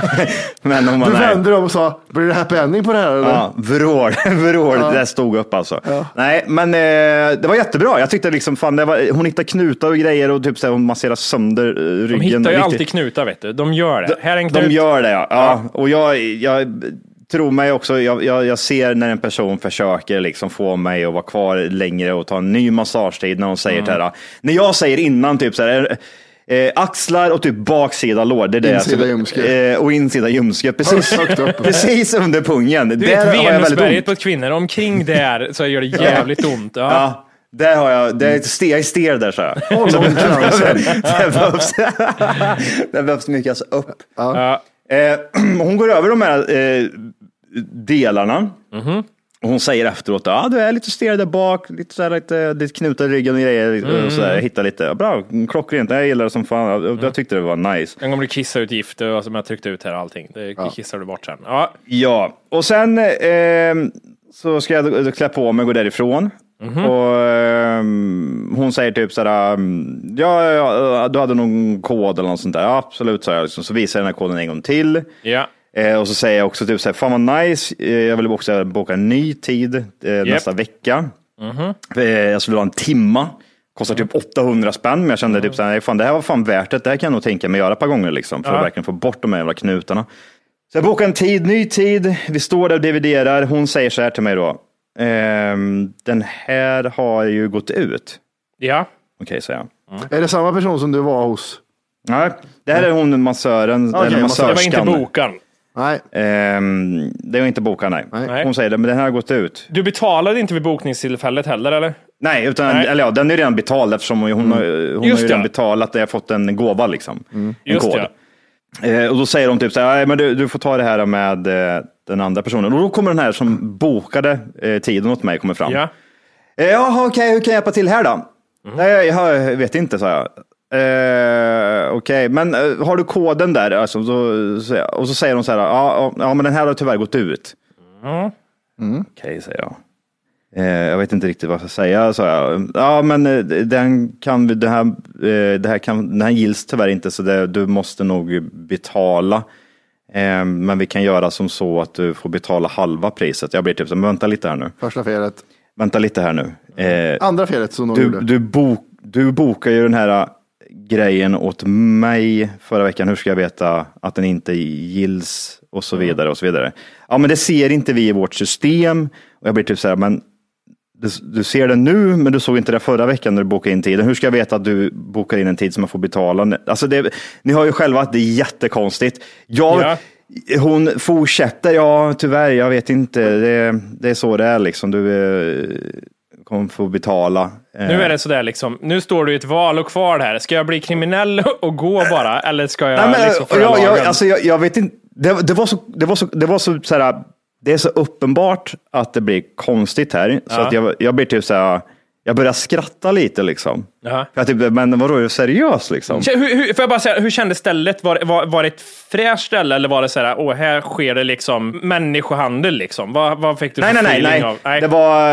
Men om man Du är... vände dig om och sa, blir det happy ending på det här eller? Ja, vrål, vrål, det där stod upp alltså. Nej, men eh, det var jättebra. Jag tyckte liksom, fan, det var, hon hittade knutar och grejer och typ så här, hon masserar sönder eh, ryggen. De hittar ju Riktigt. alltid knutar vet du. De gör det. Här är en knut. De gör det, ja. ja. Och jag, jag tror mig också, jag, jag, jag ser när en person försöker liksom få mig att vara kvar längre och ta en ny massagetid när hon säger mm. det här. När jag säger innan typ så här, eh, axlar och typ baksida lår, det är det. Insida ljumske. Eh, och insida ljumske, precis, Högt upp. precis under pungen. Du där vet har jag väldigt Venusberget ont. på kvinnor, omkring där så gör det jävligt ont. Ja. Ja. Där har jag, det är ett ste, jag är stel där så jag. Håll om kransen. Det behövs, det behövs mycket alltså upp. Ja. Eh, hon går över de här eh, delarna. Mhm. Och hon säger efteråt, ja ah, du är lite stel där bak, lite så här, lite, lite knutar i ryggen och grejer. Mm. Och så där, hitta lite, ja, bra, klockrent, jag gillar det som fan. Jag, jag tyckte det var nice. Den kommer du kissa ut gift och som jag tryckte ut här och allting. Det kissar du bort sen. Ja. Ja, och sen eh, så ska jag då klä på mig och gå därifrån. Mhm. Och eh, hon säger typ sådär, ja, ja, du hade någon kod eller något sånt där. Ja, absolut, sa jag. Liksom. Så visar jag den här koden en gång till. Ja. Eh, och så säger jag också typ såhär, fan vad nice, eh, jag vill också boka en ny tid eh, Yep. nästa vecka. Mhm. Eh, jag skulle ha en timma. Kostar typ åttahundra spänn, men jag kände typ såhär, fan det här var fan värt det. Det här kan jag nog tänka mig göra ett par gånger liksom, för Ja. att verkligen få bort de här jävla knutarna. Så jag bokar en tid, ny tid. Vi står där och dividerar. Hon säger så här till mig då. Ehm, den här har ju gått ut. Ja. Okej, säger jag. Är det samma person som du var hos? Nej, det här är hon massören. Okej, eller massör. Det var inte massörskan. bokan. Nej. Ehm, det är inte bokat, nej. Nej. Hon säger det, men den här har gått ut. Du betalade inte vid bokningstillfället heller, eller? Nej, utan, Nej. Eller ja, den är redan betald eftersom hon, hon, har, hon har ju redan det. betalat. Jag har fått en gåva liksom. En Just kod. det. Eh, och då säger de typ så här, nej men du, du får ta det här med eh, den andra personen. Och då kommer den här som bokade eh, tiden åt mig kommer fram. Ja. Eh, Jaha, okej, okay, hur kan jag hjälpa till här då? Mm. Nej, jag vet inte, sa jag. Eh, okej, okay. Men eh, har du koden där? Alltså, så, så, och så säger de så här, ja, ja men den här har tyvärr gått ut. Mm. Mm. Okej, okay, säger jag. Eh, jag vet inte riktigt vad jag ska säga, sa jag. Ja, men eh, den kan det här, eh, det här kan, den här gills tyvärr inte, så det, du måste nog betala. Eh, men vi kan göra som så att du får betala halva priset. Jag blir typ så, men vänta lite här nu. Första felet. Vänta lite här nu. Eh, Andra felet som de du, gjorde. du, bok, du bokar ju den här grejen åt mig förra veckan. Hur ska jag veta att den inte gills och så vidare och så vidare. Ja, men det ser inte vi i vårt system. Och jag blir typ så här, men du, du ser det nu, men du såg inte det förra veckan när du bokade in tiden. Hur ska jag veta att du bokar in en tid som man får betala? Alltså det, ni har ju själva att det är jättekonstigt. Jag, Ja. Hon fortsätter, ja tyvärr, jag vet inte. Det, det är så det är liksom. Du eh, kommer få betala. Nu är det sådär liksom, nu står du i ett val och kvar här. Ska jag bli kriminell och gå bara? Eller ska jag Nej, men, liksom föra jag, jag, lagen? alltså, jag, jag vet inte. Det, det var så, det var så, det var så, så här, det är så uppenbart att det blir konstigt här. Så Ja. att jag, jag blir typ så här, jag börjar skratta lite liksom. Ja. För att typ, men vadå, är du seriös liksom? Hur, hur, får jag bara säga, hur kändes stället? Var, var, var det ett fräscht ställe eller var det så här, åh, här sker det liksom människohandel liksom? Vad, vad fick du Nej, för nej, nej, feeling nej. av? Nej. Det var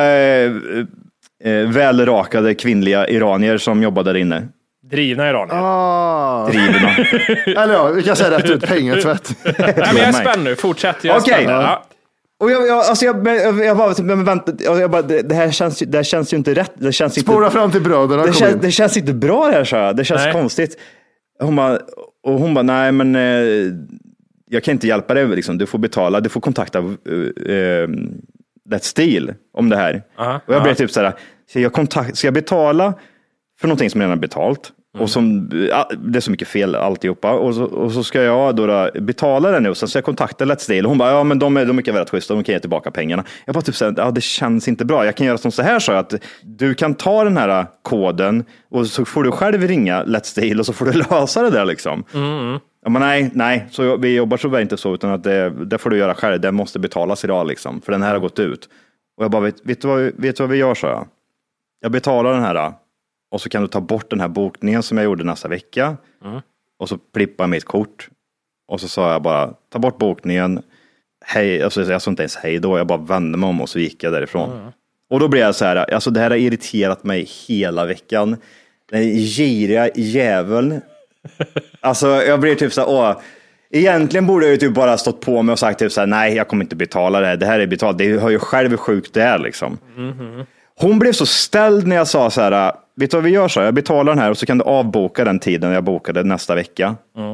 eh, eh, välrakade kvinnliga iranier som jobbade där inne. Drivna iranier. Ah. Drivna. Eller ja, vi kan säga rätt ut, pengatvätt. Nej, men jag är spänd nu, fortsätt. Jag är Okej. spänd. Ja. Och jag, jag, alltså jag, jag, jag bara, men vänta, jag bara, det, det, här känns, ju- det här känns ju inte rätt. Det känns inte, Spåra fram till bröderna. det, kom känns, in. det känns inte bra det här, så jag. Det känns Nej. konstigt. Hon bara, och hon bara, nej men eh, jag kan inte hjälpa dig, liksom. Du får betala, du får kontakta uh, uh, Let's Steel om det här. Aha, och jag blev aha. typ så här, ska jag, kontakt, ska jag betala för någonting som jag redan har betalt? Mm. Och som, ja, det är så mycket fel alltihopa. Och så, och så ska jag då, då betala det nu. Och sen ska jag kontakta Let's Steel. Och hon bara, ja men de är, de är mycket väldigt schyssta. De kan ge tillbaka pengarna. Jag bara typ så här, ja det känns inte bra. Jag kan göra som så här, så att du kan ta den här koden. Och så får du själv ringa Let's Steel. Och så får du lösa det där liksom. Mm. Ja, men nej, nej. Så vi jobbar så väl inte så. Utan att det, det får du göra själv. Det måste betalas idag liksom. För den här har gått ut. Och jag bara, vet, vet, du, vad, vet du vad vi gör, så jag. Jag betalar den här. Och så kan du ta bort den här bokningen som jag gjorde nästa vecka. Mm. Och så plippar jag mitt kort. Och så sa jag bara, ta bort bokningen. Hej, alltså, jag sa inte ens hej då. Jag bara vände mig om och så gick jag därifrån. Mm. Och då blev jag så här, alltså det här har irriterat mig hela veckan. Den giriga jäveln. Alltså jag blir typ så här, åh. Egentligen borde jag ju typ bara stått på mig och sagt typ så här, nej jag kommer inte betala det här. Det här är betalt. Det hör ju själv hur sjukt det är liksom. Mm. Hon blev så ställd när jag sa så här, vet du vad vi gör, så jag betalar den här och så kan du avboka den tiden jag bokade nästa vecka. Mm.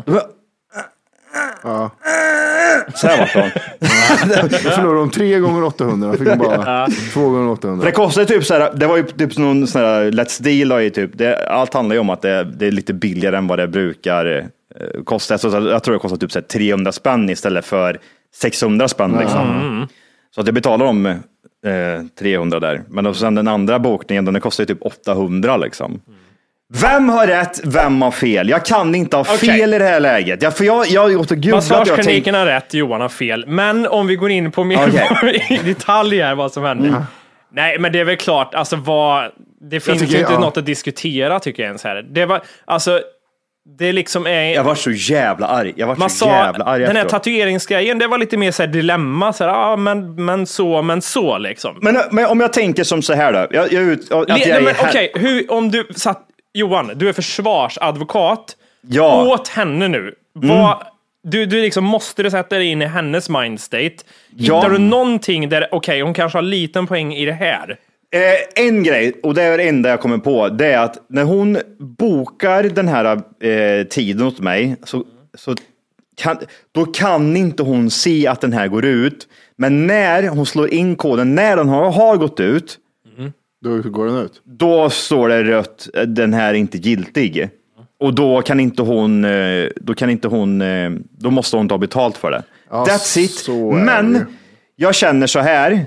Ja. Så här var det. Jag förlorade de tre gånger åttahundra. Fick de bara två gånger åttahundra. Det kostade typ så här, det var ju typ någon sån här Let's Deal i typ, det, allt handlar ju om att det, det är lite billigare än vad det brukar eh, kosta. Så jag tror det kostar typ så här trehundra spänn istället för sexhundra spänn liksom. Mm. Så att jag betalar om eh, trehundra där. Men och sen den andra bokningen, den kostar ju typ åttahundra liksom. Mm. Vem har rätt, vem har fel? Jag kan inte ha Okay. fel i det här läget. Jag, för jag, jag har gjort gud. Massagekniken har rätt, Johan har fel. Men om vi går in på mer Okay. i detalj här vad som händer. Mm. Nej, men det är väl klart, alltså vad, det finns tycker, ju inte ja. något att diskutera tycker jag ens här. Det var, alltså, det liksom är... Jag var så jävla arg. Jag var Man så sa, jävla arg den här efteråt. tatueringsgrejen, det var lite mer så här dilemma. Så här, ah, men, men så, men så liksom. Men, men om jag tänker som så här då. Jag, jag, ut, att Le, jag nej, men, här... okej, hur, om du satt, Johan, du är försvarsadvokat. Ja. Åt henne nu. Vad, du, du liksom måste du sätta dig in i hennes mindstate. Hittar Ja. du någonting där, okej, okay, hon kanske har liten poäng i det här. Eh, en grej, och det är det enda jag kommer på, det är att när hon bokar den här eh, tiden åt mig, så, så kan, då kan inte hon se att den här går ut. Men när hon slår in koden, när den har, har gått ut, Då går den ut. då står det rött, den här är inte giltig. Och då kan inte hon, då kan inte hon, då måste hon ta betalt för det. Ja, That's it. så är det ju. Men jag känner så här.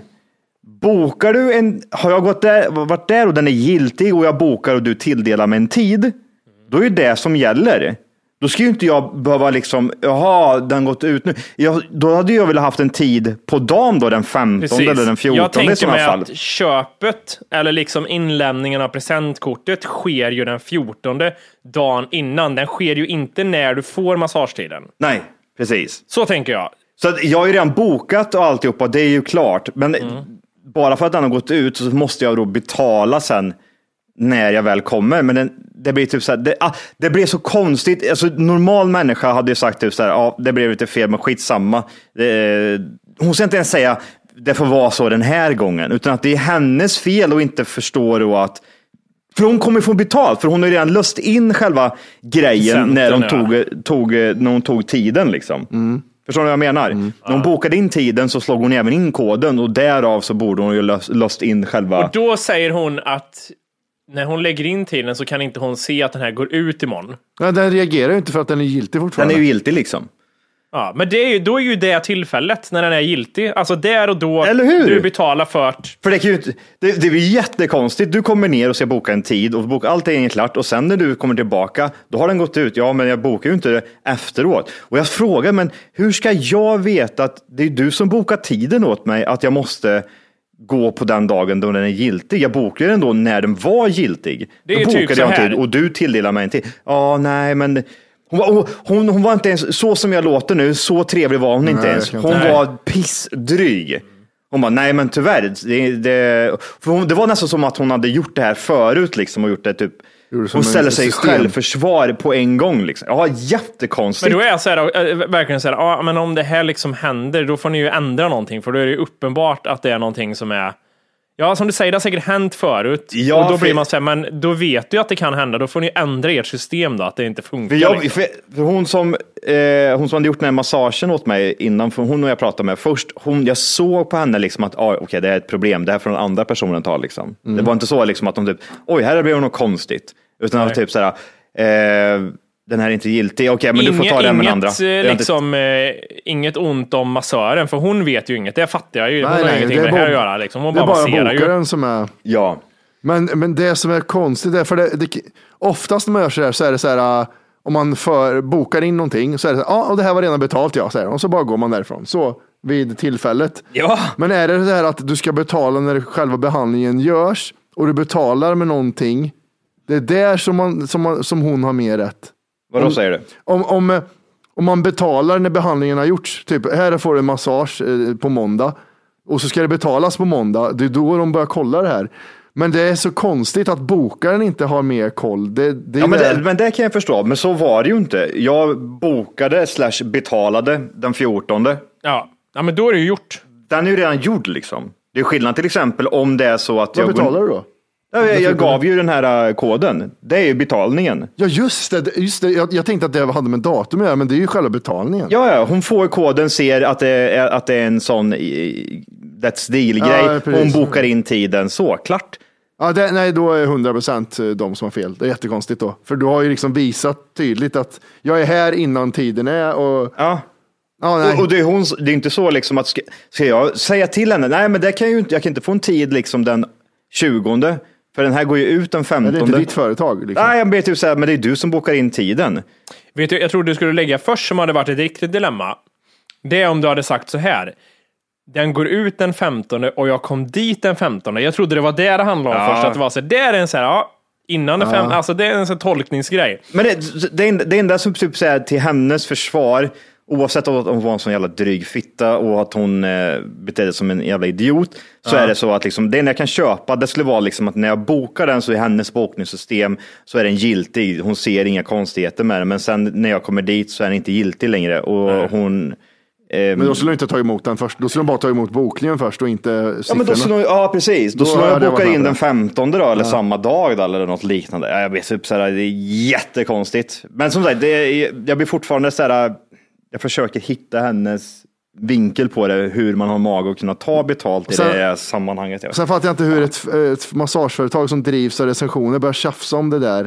Bokar du en, har jag gått där, varit där och den är giltig och jag bokar och du tilldelar mig en tid, då är det det som gäller. Då ska ju inte jag behöva liksom, jaha, den gått ut nu. Jag, då hade jag väl haft en tid på dagen då, den femtonde Precis. eller den fjortonde. Jag tänker mig fall. att köpet eller liksom inlämningen av presentkortet sker ju den fjortonde dagen innan. Den sker ju inte när du får massagetiden. Nej, precis. Så tänker jag. Så att jag har ju redan bokat och alltihopa, det är ju klart. Men Mm. bara för att den har gått ut så måste jag då betala sen när jag väl kommer. Men den, det blir typ så här, det, ah, det blir så konstigt. Alltså, normal människa hade ju sagt typ så här, ja, det blev lite fel, men skitsamma. Det, hon ska inte ens säga, det får vara så den här gången, utan att det är hennes fel och inte förstår då att, för hon kommer få betalt, för hon har ju redan löst in själva grejen Centern, när, de ja. tog, tog, när hon tog tiden liksom. Mm. Förstår du vad jag menar? Mm. När hon bokade in tiden så slog hon även in koden och därav så borde hon ju löst, löst in själva. Och då säger hon att när hon lägger in tiden så kan inte hon se att den här går ut imorgon. Ja, den reagerar ju inte för att den är giltig fortfarande. Den är ju giltig liksom. Ja, men det är ju, då är ju det tillfället när den är giltig. Alltså där och då Eller hur? du betalar för. För det, kan ju inte, det, det är ju jättekonstigt. Du kommer ner och ska boka en tid och boka, allt är klart och sen när du kommer tillbaka då har den gått ut. Ja, men jag bokar ju inte det efteråt. Och jag frågar, men hur ska jag veta att det är du som bokar tiden åt mig, att jag måste gå på den dagen då den är giltig? Jag bokade den då när den var giltig. Det är då typ bokade så jag en här. tid och du tilldelar mig en tid. Ja, nej, men hon var, hon, hon var inte ens så som jag låter nu. Så trevlig var hon inte Nej, ens. jag Hon kan inte. var pissdryg. Hon bara, nej men tyvärr. Det, det, för hon, det var nästan som att hon hade gjort det här förut liksom, och gjort det typ. Gjorde som Hon en ställer sig i system. självförsvar på en gång. Liksom. Ja, jättekonstigt. Men då är jag så här, äh, verkligen så här, ja, men om det här liksom händer, då får ni ju ändra någonting, för då är det ju uppenbart att det är någonting som är, ja, som du säger, det har säkert hänt förut. Ja, och då för- blir man så här, men då vet du att det kan hända, då får ni ändra ert system då, att det inte funkar. För, jag, liksom. för, för hon, som, eh, hon som hade gjort den här massagen åt mig innan, för hon och jag pratade med först, hon, jag såg på henne liksom att ah, okej, okay, det är ett problem, det här från den andra personen tar liksom. Mm. Det var inte så liksom att hon typ, oj, här blev något konstigt. Utan att typ så här, eh, den här är inte giltig, okej, okay, men du får ta den med den andra. Inget, Jag eh, har inte- liksom, eh, inget ont om massören, för hon vet ju inget, det fattar jag ju. Hon Nej, har nej, ingenting det med är det här att bara- göra. Liksom. Hon Det är bara bara masserar ju. bokaren som är... Ja. Men, men det som är konstigt är, för det, det, oftast när man gör så här så är det så här, uh, om man för, bokar in någonting så är det så här, ja, och det här var redan betalt, ja, så här, och så bara går man därifrån. Så, vid tillfället. Ja. Men är det så här att du ska betala när själva behandlingen görs och du betalar med någonting, det är där som, man, som, man, som hon har mer rätt. Vadå säger du? Om, om, om man betalar när behandlingen har gjorts, typ här får du en massage eh, på måndag och så ska det betalas på måndag, det är då de börjar kolla det här. Men det är så konstigt att bokaren inte har mer koll. Det, det är Ja, men, det. det, men det kan jag förstå, men så var det ju inte. Jag bokade slash betalade den fjortonde. Ja. ja, men då är det ju gjort. Den är ju redan gjord liksom. Det är skillnad till exempel om det är så att Vad jag... betalar du då? Ja, jag, jag gav ju den här äh, koden. Det är ju betalningen. Ja just det, just det. Jag, jag tänkte att det hade med datum att göra, men det är ju själva betalningen. Ja, ja, hon får koden, ser att det är, att det är en sån i- that's deal-grej. Ja, precis. hon bokar in tiden, så klart. Ja, det, nej, då är hundra procent de som har fel. Det är jättekonstigt då. För du har ju liksom visat tydligt att jag är här innan tiden är och... Ja. Ja, nej. Och, och det, är hon, det är inte så liksom att ska, ska jag säga till henne, nej men det kan jag ju inte, jag kan inte få en tid liksom den tjugonde, för den här går ju ut den Men femtonde. det är inte ditt företag. Liksom. Nej, jag ber typ säga, men det är du som bokar in tiden. Vet du, jag tror du skulle lägga först, som hade varit ett riktigt dilemma. Det är om du hade sagt så här. Den går ut den femtonde och jag kom dit den femtonde. Jag trodde det var det det handlade om Ja. först. Att det var så här, det är en så här, ja, innan den fem, alltså det är en så här tolkningsgrej. Men det, det, enda- det enda som typ säger till hennes försvar, oavsett om hon var en sån jävla dryg fitta och att hon eh, betedde som en jävla idiot, så är det så att liksom, det enda jag kan köpa, det skulle vara liksom att när jag bokar den så i hennes bokningssystem så är den giltig. Hon ser inga konstigheter med den, men sen när jag kommer dit så är den inte giltig längre. Och Nej. hon... Eh, Men då skulle du inte ta emot den först. Då skulle de bara ta emot bokningen först och inte Ja, siffrorna. men då slår, ja, precis. Då, Då slår hade jag jag bokar varit in med den på femtonde då, eller samma dag då, eller något liknande. Ja, jag vet, typ, såhär, det är jättekonstigt. Men som sagt, det är, jag blir fortfarande såhär, jag försöker hitta hennes vinkel på det, hur man har mag att kunna ta betalt i Sen- det sammanhanget. Jag vet. Sen fattar jag inte hur ett, ett massageföretag som drivs av recensioner börjar tjafsa om det där.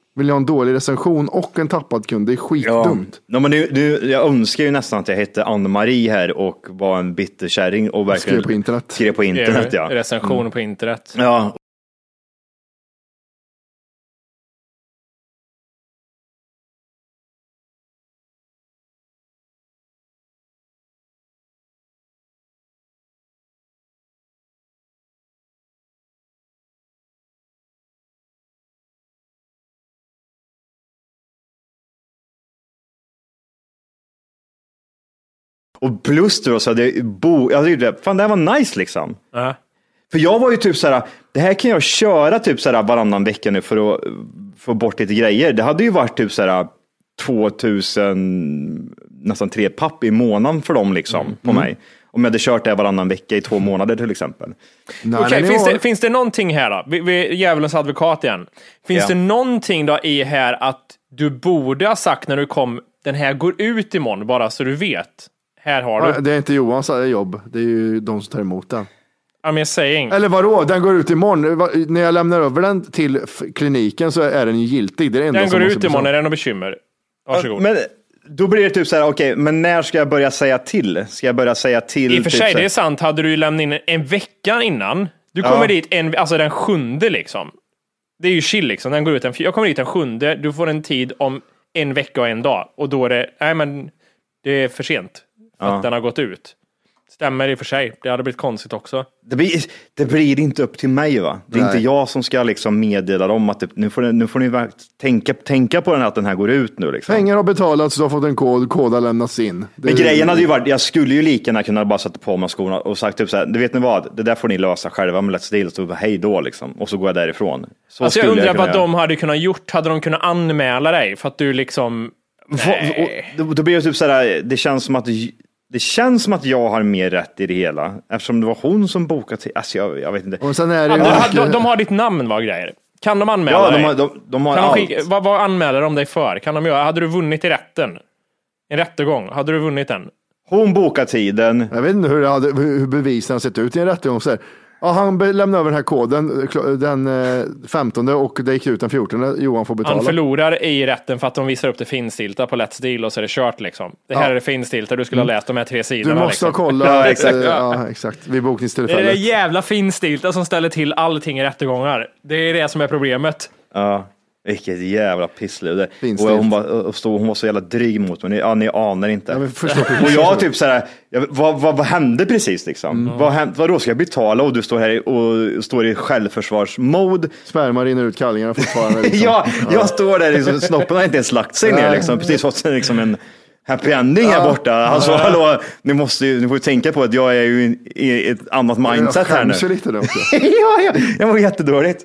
Vill ni ha en dålig recension och en tappad kund? Det är skitdumt. Ja. Ja, men nu, nu, jag önskar ju nästan att jag hette Ann-Marie här och var en bitterkärring och verkligen skrev på internet. Skrev på internet, ja. Recension mm. på internet. Ja. Och plus då så det bo, jag tyckte, fan det här var nice liksom. Uh-huh. För jag var ju typ såhär, det här kan jag köra typ såhär varannan vecka nu för att få bort lite grejer. Det hade ju varit typ såhär tvåtusen, nästan tre papp i månaden för dem liksom, mm. på mig. Om jag hade kört det varannan vecka i två månader till exempel. Okej, okay, finns, det, finns det någonting här då? Vi, vi, djävulens advokat igen. Finns ja. det någonting då i här att du borde ha sagt när du kom, den här går ut imorgon bara så du vet. Här har du. Det är inte Johans jobb. Det är ju de som tar emot den. I'm saying. Eller vadå? Den går ut imorgon. När jag lämnar över den till kliniken så är den ju giltig. Det är det den går ut imorgon. Är det något bekymmer? Varsågod. Men då blir det typ så här, okej, okay, men när ska jag börja säga till? Ska jag börja säga till? I och för typ sig, det är sant. Hade du ju lämnat in en vecka innan. Du kommer ja. dit en, alltså den sjunde liksom. Det är ju chill liksom. Den går ut en, jag kommer dit den sjunde. Du får en tid om en vecka och en dag. Och då är det, nej men det är för sent. För ja. att den har gått ut. Stämmer i och för sig. Det hade blivit konstigt också. Det blir, det blir inte upp till mig va? Det är Nej. inte jag som ska liksom meddela dem att det, nu, får, nu får ni tänka, tänka på den att den här går ut nu. Liksom. Pengar har betalats så du har fått en kod, kod har lämnats in. Det Men är... grejen hade ju varit, jag skulle ju lika gärna kunna bara sätta på mig skorna och sagt typ så här, du vet ni vad, det där får ni lösa själva med Let's Deal och så hej då liksom. Och så går jag därifrån. Så alltså jag undrar jag vad de hade kunnat gjort. Hade de kunnat anmäla dig för att du liksom... Nej. Då, då blir det typ så här, det känns som att Det känns som att jag har mer rätt i det hela. Eftersom det var hon som bokade till... Alltså jag, jag vet inte. Och sen är det ja, mycket... de, de har ditt namn, vad grejer. Kan de anmäla ja, dig? de har, de, de har kan allt. De skicka, vad, vad anmäler de dig för? Kan de göra? Hade du vunnit i rätten? En rättegång? Hade du vunnit den? Hon bokade tiden. Jag vet inte hur, det hade, hur bevisen har sett ut i en rättegång. Så här, ja, han lämnade över den här koden den femtonde och det gick ut den fjortonde. Johan får betala. Han förlorar i rätten för att de visar upp det finstilta på Let's Deal och så är det kört liksom. Det här ja. är det finstilta, du skulle ha läst de här tre sidorna. Du måste liksom. ha kollat. Ja, exakt. Ja, exakt. Vid bokningstillfället. Det är det jävla finstilta som ställer till allting i rättegångar. Det är det som är problemet. Ja. Vilket jävla pisslude. Och hon, bara, och stod, hon var så jävla dryg mot mig. Ja, ni anar inte. Ja, och jag typ såhär, jag, vad, vad, vad hände precis liksom? Mm. Vad, händ, vad då ska jag betala och du står här och står i självförsvarsmode. Sperma rinner ut kallingarna fortfarande. Liksom. ja, jag ja. står där liksom, snoppen har inte ens lagt sig ner liksom. Precis fått liksom en happy ending ja. här borta. Alltså, ja. hallå, ni måste ju, ni får ju tänka på att jag är ju i ett annat mindset här nu. Jag lite också. ja, ja, jag var jättedåligt.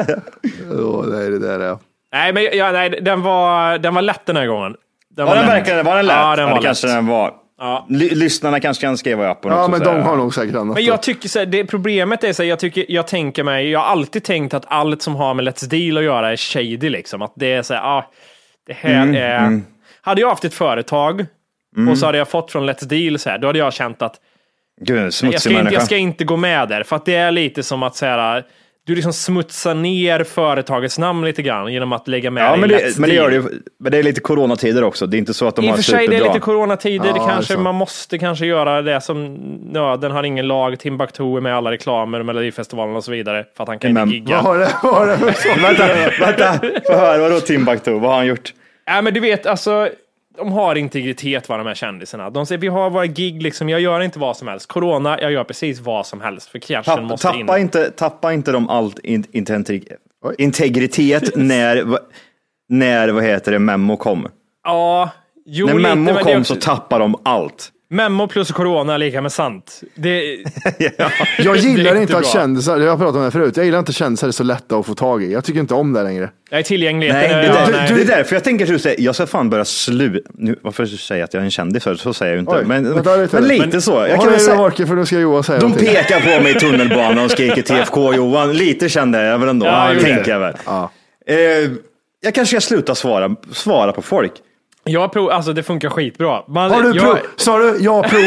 oh, det är det där, ja. Nej, men ja, nej, den var, den var lätt den här gången. Den var, var den verkligen, var den lätt? Ja, den var ja, lätt. kanske den var. Ja. L- lyssnarna kanske kan skriva upp på ja, något. Men de har nog säkert annat. Men jag tycker så här, det problemet är så här, jag tycker, jag tänker mig, jag har alltid tänkt att allt som har med Let's Deal att göra är shady liksom. Att det är så här, ah, det här mm, är... Mm. Hade jag haft ett företag mm. och så hade jag fått från Let's Deal så här, då hade jag känt att Gud, jag, ska inte, jag ska inte gå med där. För att det är lite som att säga, du liksom smutsar ner företagets namn lite grann genom att lägga med ja, i men Let's det, men det gör det, men det är lite coronatider också. Det är inte så att de I har för sig superbra. det är lite coronatider. Ja, det kanske alltså. Man måste kanske göra det som ja, den har ingen lag. Timbuktu är med alla reklamer, Melodifestivalen och så vidare för att han kan men, inte gigga. Vad har det? Vad har det? vänta, vänta. Få höra, vadå Timbuktu? Vad har han gjort? Ja, men du vet, alltså de har integritet, vad de här kändisarna. De säger, vi har våra gig, liksom, jag gör inte vad som helst. Corona, jag gör precis vad som helst. För cashen Tapp, måste tappa in. Inte, tappa inte de allt in, integritet, integritet när, när, vad heter det, Memo kom. Ja, jo, när lite, Memo kom också... så tappar de allt. Memo plus corona är lika med sant. Det... ja. Jag gillar inte att kändisar, jag har pratat om det förut, jag gillar inte att kändisar är så lätta att få tag i. Jag tycker inte om det längre. Jag är tillgänglig. Nej, det, är ja, där, nej. det är därför jag tänker att jag ska fan börja slu. Nu, varför säger jag att jag är en kändis för? Så säger jag ju inte. Oj, men, vänta, men, men lite men, så. Jag kan kan säga, orka för nu ska Johan säga de någonting. pekar på mig i tunnelbanan och skriker T F K Johan. Lite kände jag väl ändå. Ja, jag tänker jag väl. Ja. Eh, jag kanske ska sluta svara, svara på folk. Jag prov, alltså det funkar skitbra. Man, har du jag... prov, sa du, jag prov...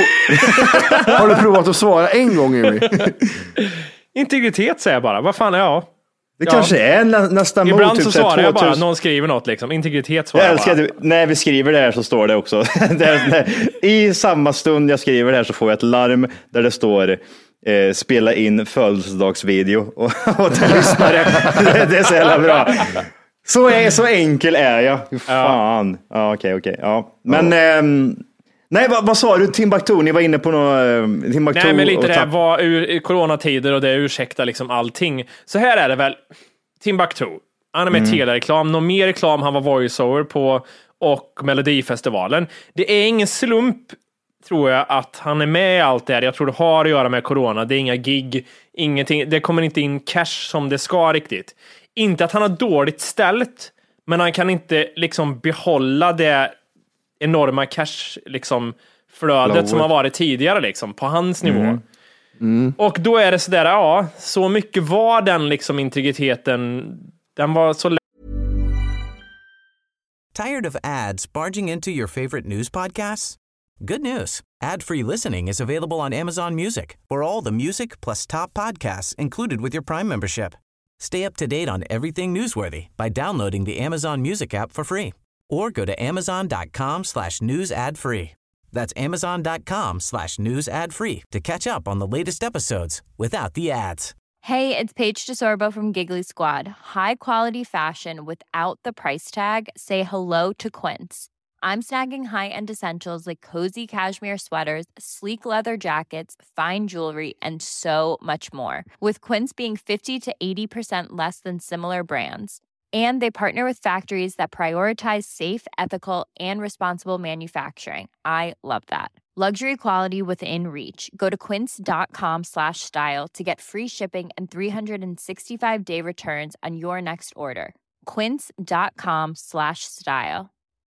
har du provat att svara en gång, Jimmy? Integritet säger jag bara. Vad fan, ja. Det ja. kanske är nä, nästan ibland mot, typ, så svarar jag bara, tvåtusen någon skriver något liksom, integritet svarar jag jag älskar bara. Du, när vi skriver det här så står det också. det, det, I samma stund jag skriver det här så får jag ett larm där det står eh, spela in födelsedagsvideo och, och till lyssnare. det, det är så jävla bra. Så, är, så enkel är jag. Fan. Ja, okej, okej. Ja. Men... Ja. Ehm, Nej, vad, vad sa du? Timbuktu, ni var inne på något... Timbuktu. Nej, men lite det här var ur coronatider och det ursäktar liksom allting. Så här är det väl. Timbuktu, han är med mm. tele-reklam. Någon mer reklam han var voiceover på och Melodifestivalen. Det är ingen slump, tror jag, att han är med i allt det här. Jag tror det har att göra med corona. Det är inga gig, ingenting. Det kommer inte in cash som det ska riktigt. Inte att han har dåligt ställt, men han kan inte liksom behålla det enorma cash liksom flödet Flower. som har varit tidigare liksom på hans nivå. Mm. Mm. Och då är det så där, ja, så mycket var den liksom integriteten, den var så. Tired of ads barging into your favorite news podcasts? Good news. Ad-free listening is available on Amazon Music for all the music plus top podcasts included with your Prime membership. Stay up to date on everything newsworthy by downloading the Amazon Music app for free. Or go to amazon.com slash news ad free. That's amazon.com slash news ad free to catch up on the latest episodes without the ads. Hey, it's Paige DeSorbo from Giggly Squad. High quality fashion without the price tag. Say hello to Quince. I'm snagging high-end essentials like cozy cashmere sweaters, sleek leather jackets, fine jewelry, and so much more. With Quince being fifty to eighty percent less than similar brands. And they partner with factories that prioritize safe, ethical, and responsible manufacturing. I love that. Luxury quality within reach. Go to quince.com slash style to get free shipping and three sixty-five day returns on your next order. Quince.com slash style.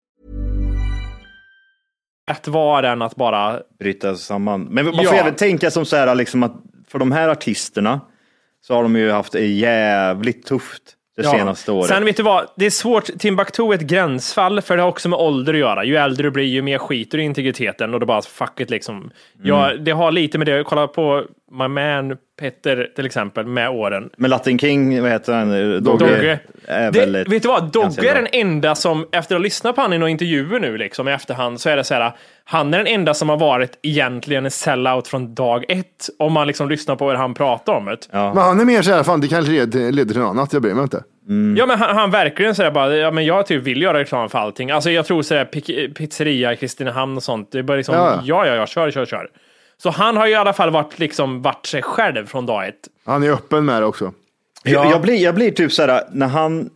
Ett var den att bara bryta samman. Men man får ja. även tänka som så här, liksom att för de här artisterna så har de ju haft det jävligt tufft det ja. senaste året. Sen vet du vad, det är svårt. Timbuktu är ett gränsfall, för det har också med ålder att göra. Ju äldre du blir, ju mer skiter i integriteten och då bara fuck it liksom. Mm. Ja, det har lite med det. Kolla på my man Petter till exempel med åren. Men Latin King, vad heter han? Dogge. Dogge. Är det, väl vet du vad, Dogge är den enda som, efter att ha lyssnat på han i några intervjuer nu liksom i efterhand, så är det så här, han är den enda som har varit egentligen en sellout från dag ett, om man liksom lyssnar på hur han pratar om det. Ja. Men han är mer så här, fan det kanske leder, leder till något annat, jag bryr mig inte. Mm. Ja, men han, han verkligen säger bara, ja men jag typ vill göra reklam för allting. Alltså jag tror så här, pizzeria i Kristinehamn och sånt, det är bara liksom, ja ja ja, ja kör kör kör. Så han har ju i alla fall varit liksom varit sig själv från dag ett. Han är öppen med det också. Ja. Jag, jag blir jag blir typ så här, när han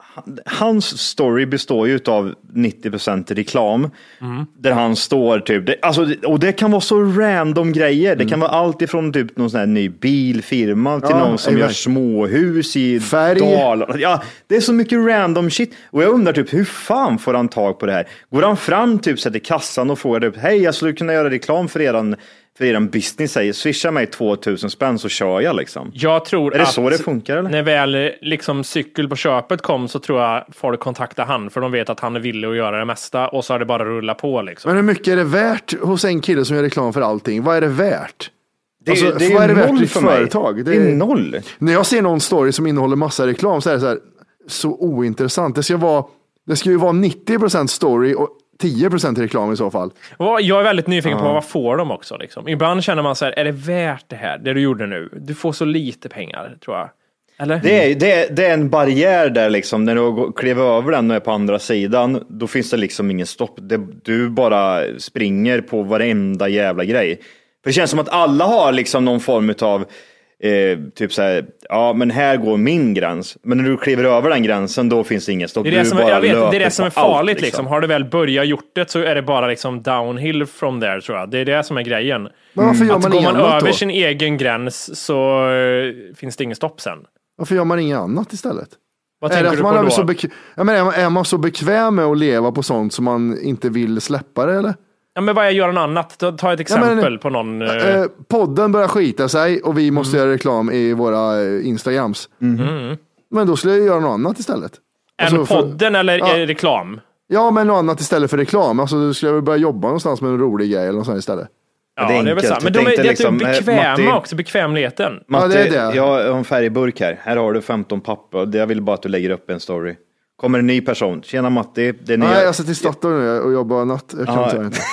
hans story består ju av nittio procent reklam mm. där han står typ det, alltså, och det kan vara så random grejer. Det mm. kan vara allt ifrån typ någon sån här ny bilfirma till ja, någon som gör småhus i Dalarna. Ja, det är så mycket random shit. Och jag undrar typ, hur fan får han tag på det här? Går han fram typ så till kassan och frågar typ, hej jag skulle kunna göra reklam för eran för er business, säger swisha mig tvåtusen spänn så kör jag liksom. Jag tror är det att så det funkar eller? När väl liksom cykel på köpet kom så tror jag folk kontaktar han, för de vet att han är villig att göra det mesta och så har det bara rulla på liksom. Men hur mycket är det värt hos en kille som gör reklam för allting? Vad är det värt? Det, alltså, det är, vad är det noll värt för företag? Mig. Det är, det är noll. När jag ser någon story som innehåller massa reklam så är det så här, så ointressant. Det ska vara, det ska ju vara nittio procent story och tio procent reklam i så fall. Jag är väldigt nyfiken på vad får de också liksom. Ibland känner man så här, är det värt det här, det du gjorde nu? Du får så lite pengar, tror jag. Eller? Det är, det är, det är en barriär där liksom, när du kliver över den och är på andra sidan, då finns det liksom ingen stopp. Det, du bara springer på varenda jävla grej. För det känns som att alla har liksom någon form av Eh, typ så här, ja men här går min gräns, men när du kliver över den gränsen då finns det ingen stopp. Det är det, du som, bara jag vet, det, är det som är farligt allt, liksom. liksom. Har du väl börjat gjort det så är det bara liksom downhill from there, tror jag. Det är det som är grejen. Men varför gör man att går man över då? sin egen gräns så uh, finns det ingen stopp sen. Varför gör man inget annat istället? Vad är tänker det du man på är då? Så bek- jag menar, är man så bekväm med att leva på sånt som man inte vill släppa det eller? Ja, men vad är göra något annat? Ta, ta ett exempel ja, men, på någon... Eh, podden börjar skita sig och vi måste mm. göra reklam i våra eh, Instagrams. Mm. Mm. Men då skulle jag göra något annat istället. Är alltså, det podden för, eller ja, reklam? Ja, men något annat istället för reklam. Alltså då skulle jag börja jobba någonstans med en rolig grej eller något sånt istället. Ja, det är, det är väl sant. Men de är, det är liksom, bekväma Matti, också, bekvämligheten. Matti, ja, det är det. Jag har en färgburk här. Här har du femton papper. Jag vill bara att du lägger upp en story. Kommer en ny person. Tjena Matti. Det är nya... Nej, jag sitter i Stockholm nu och jobbar natt. Jag kan inte.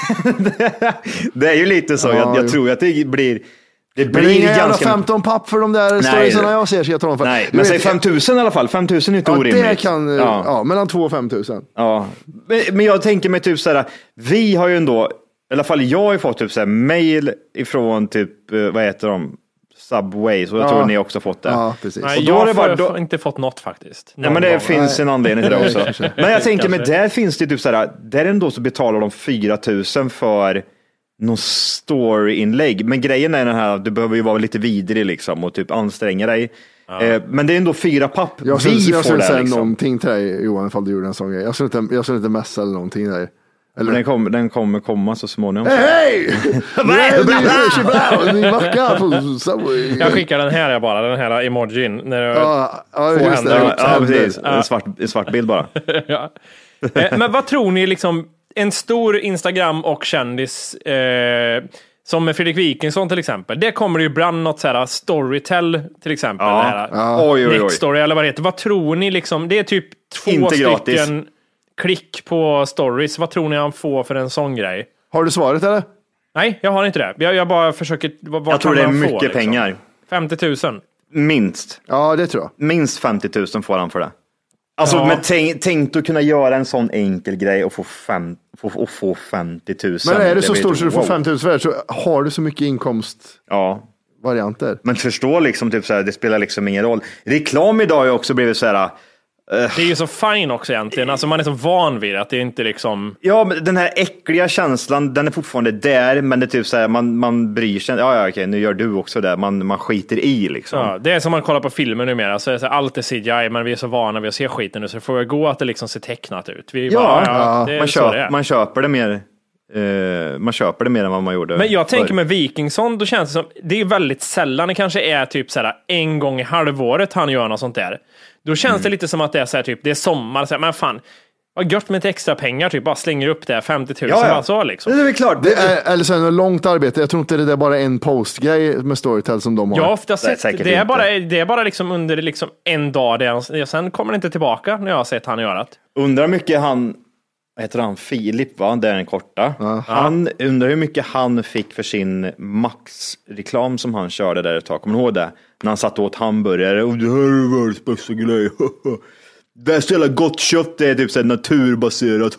Det är ju lite så. Ja, jag jag jo. tror att det blir... Det Men blir det är inga ganska... femton papp för de där storiesarna jag ser. Ska jag ta dem för. Nej, Du men vet, säg fem tusen i alla fall. fem tusen är inte ja, orimligt. det kan, ja. ja, mellan två och fem tusen. Ja, men, men jag tänker mig typ så här, vi har ju ändå, i alla fall jag har ju fått typ så här mail ifrån typ, eh, vad heter de, Subways, och jag Ja. tror ni också har fått det. Ja, precis. Nej, Och då jag har det har varit- då- inte fått något faktiskt. Ja, men det Någon finns Nej. en anledning till det också. Kanske. Men jag tänker mig, Kanske. där finns det typ så här, där ändå så betalar de fyra tusen för någon story-inlägg. Men grejen är den här, du behöver ju vara lite vidrig liksom och typ anstränga dig. Eh, men det är ändå fyra papp. Jag skulle, vi jag får skulle det säga liksom. någonting till dig Johan ifall du gjorde en sån grej. Jag skulle inte, jag skulle inte messa eller någonting där. Eller... Den kommer, den kommer komma så småningom. Hej, hej! Nej, det är så bra. Ni backar på Subway. Jag skickar den här jag bara, den här emojin. När jag, Ja, ja, Två just det. händer. Ja, ja, precis. Ja. En svart, en svart bild bara. ja. eh, men vad tror ni liksom, en stor Instagram och kändis eh, som med Fredrik Wikingsson till exempel, det kommer ju ibland något så här Storytel till exempel. Ja. Det här, Ja. Oj, oj, oj. Next Story eller vad det heter. Vad tror ni liksom, det är typ två Inte gratis. stycken klick på stories. Vad tror ni han får för en sån grej? Har du svaret eller? Nej, jag har inte det. Jag, jag bara försöker, vad, vad Jag tror kan det är man mycket få, liksom? pengar. femtio tusen. Minst. Ja, det tror jag. Minst femtio tusen får han för det. Alltså, Ja. men tänk, tänk att kunna göra en sån enkel grej och få, fem, få, och få femtio tusen. Men är det så blir stort ett så du får wow. fem tusen för det så har du så mycket inkomstvarianter. Ja, men förstå liksom, typ så här, det spelar liksom ingen roll. Reklam idag har ju också blivit så här. Det är ju så fine också egentligen. Alltså man är så van vid att det är inte liksom... Ja, men den här äckliga känslan, den är fortfarande där, men det är typ så här, man, man bryr sig. Ja, ja, okej, nu gör du också det. Man, man skiter i liksom. Ja, det är som man kollar på filmer numera. Så är det så här, allt är C G I, men vi är så vana vid att se skiten nu, så det får gå att det liksom ser tecknat ut. Vi Ja, bara, ja, det är man, så det köp, är. man köper det mer. Eh, man köper det mer än vad man gjorde. Men jag tänker förr. med Wikingsson, då känns det som, det är väldigt sällan, det kanske är typ så här en gång i halvåret han gör något sånt där. Då känns Mm. det lite som att det är så här, typ, det är sommar, så här, men fan, vad gött med lite extra pengar, typ, bara slänger upp det, femtio tusen, Ja, ja. bara så liksom. Det är väl klart. Det är, eller så är det ett långt arbete. Jag tror inte det är bara en postgrej med Storytel som de har. Jag har ofta Nej, sett, säkert det är inte. bara, det är bara liksom under liksom en dag, där, sen kommer det inte tillbaka när jag har sett han göra det. Undrar mycket han, vad heter han, Filip va, det är den korta. Han undrar hur mycket han fick för sin Max-reklam som han körde där ett tag. Kommer du ihåg det? När han satt åt hamburgare och det här är världens bästa grej. Det är så jävla gott kött, det är typ så här naturbaserat.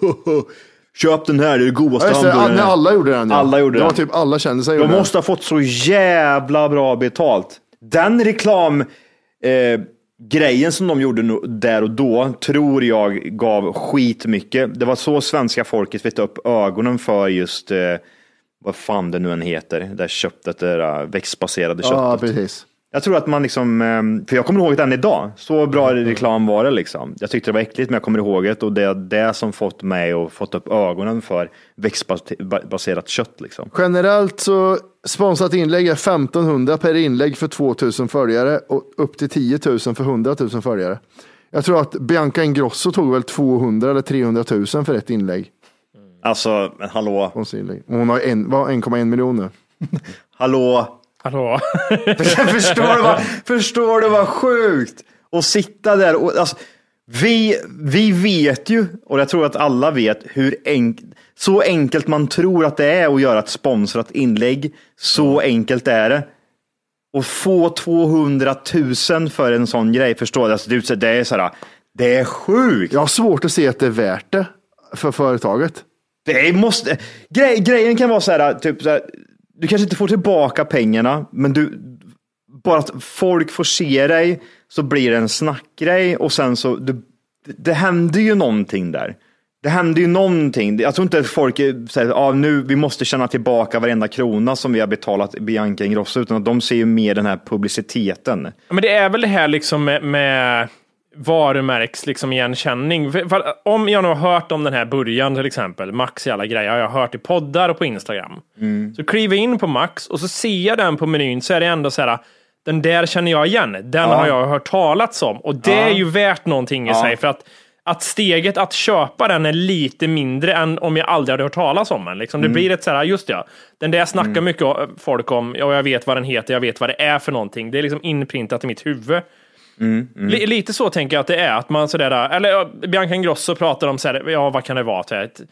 Köp den här, det är det godaste Ja, just det, hamburgaren. när alla gjorde den. Ja. Alla gjorde det. var den. typ alla kände sig De gjorde måste ha fått så jävla bra betalt. Den reklam eh, grejen som de gjorde no- där och då tror jag gav skitmycket. Det var så svenska folket fick upp ögonen för just eh, vad fan det nu än heter, det där köttet, det där växtbaserade köttet. Ja, precis. Jag tror att man liksom, eh, för jag kommer ihåg den idag, så bra reklam var det liksom. Jag tyckte det var äckligt men jag kommer ihåg det, och det är det som fått mig och fått upp ögonen för växtbaserat kött liksom. Generellt så sponsrat inlägg är femtonhundra per inlägg för tvåtusen följare och upp till tio tusen för hundratusen följare. Jag tror att Bianca Ingrosso tog väl tvåhundra eller trehundratusen för ett inlägg. Alltså, men hallå. Hon har en, var en komma en miljon nu. Hallå. Hallå. förstår, du vad, förstår du vad sjukt? Och sitta där och alltså, vi, vi vet ju, och jag tror att alla vet hur enkelt, så enkelt man tror att det är att göra ett sponsrat inlägg, så enkelt är det. Och få tvåhundratusen för en sån grej, förstår du? Alltså, det är så här, det är sjukt. Jag har svårt att se att det är värt det för företaget. Det måste, grej, grejen kan vara så här, typ så här, du kanske inte får tillbaka pengarna, men du, bara att folk får se dig så blir det en snackgrej, och sen så, du, det händer ju någonting där. Det händer ju någonting. Jag tror inte att folk säger, ah, nu, vi måste känna tillbaka varenda krona som vi har betalat Bianca Ingrosso, utan att de ser ju mer den här publiciteten. Men det är väl det här liksom med, med varumärks liksom igenkänning. För, för, om jag nu har hört om den här början till exempel, Max i alla grejer, jag har hört i poddar och på Instagram. Mm. Så kliver jag in på Max och så ser jag den på menyn, så är det ändå så här, den där känner jag igen. Den ja. har jag hört talats om. Och det ja. är ju värt någonting i ja. sig, för att att steget att köpa den är lite mindre än om jag aldrig hade hört talas om den. Liksom. Det Mm. blir ett så här, just det, den där snackar Mm. mycket folk om, ja, jag vet vad den heter, jag vet vad det är för någonting. Det är liksom inprintat i mitt huvud. Mm. Mm. L- lite så tänker jag att det är, att man sådär, eller ja, Bianca Ingrosso pratar om så här, ja, vad kan det vara till ett,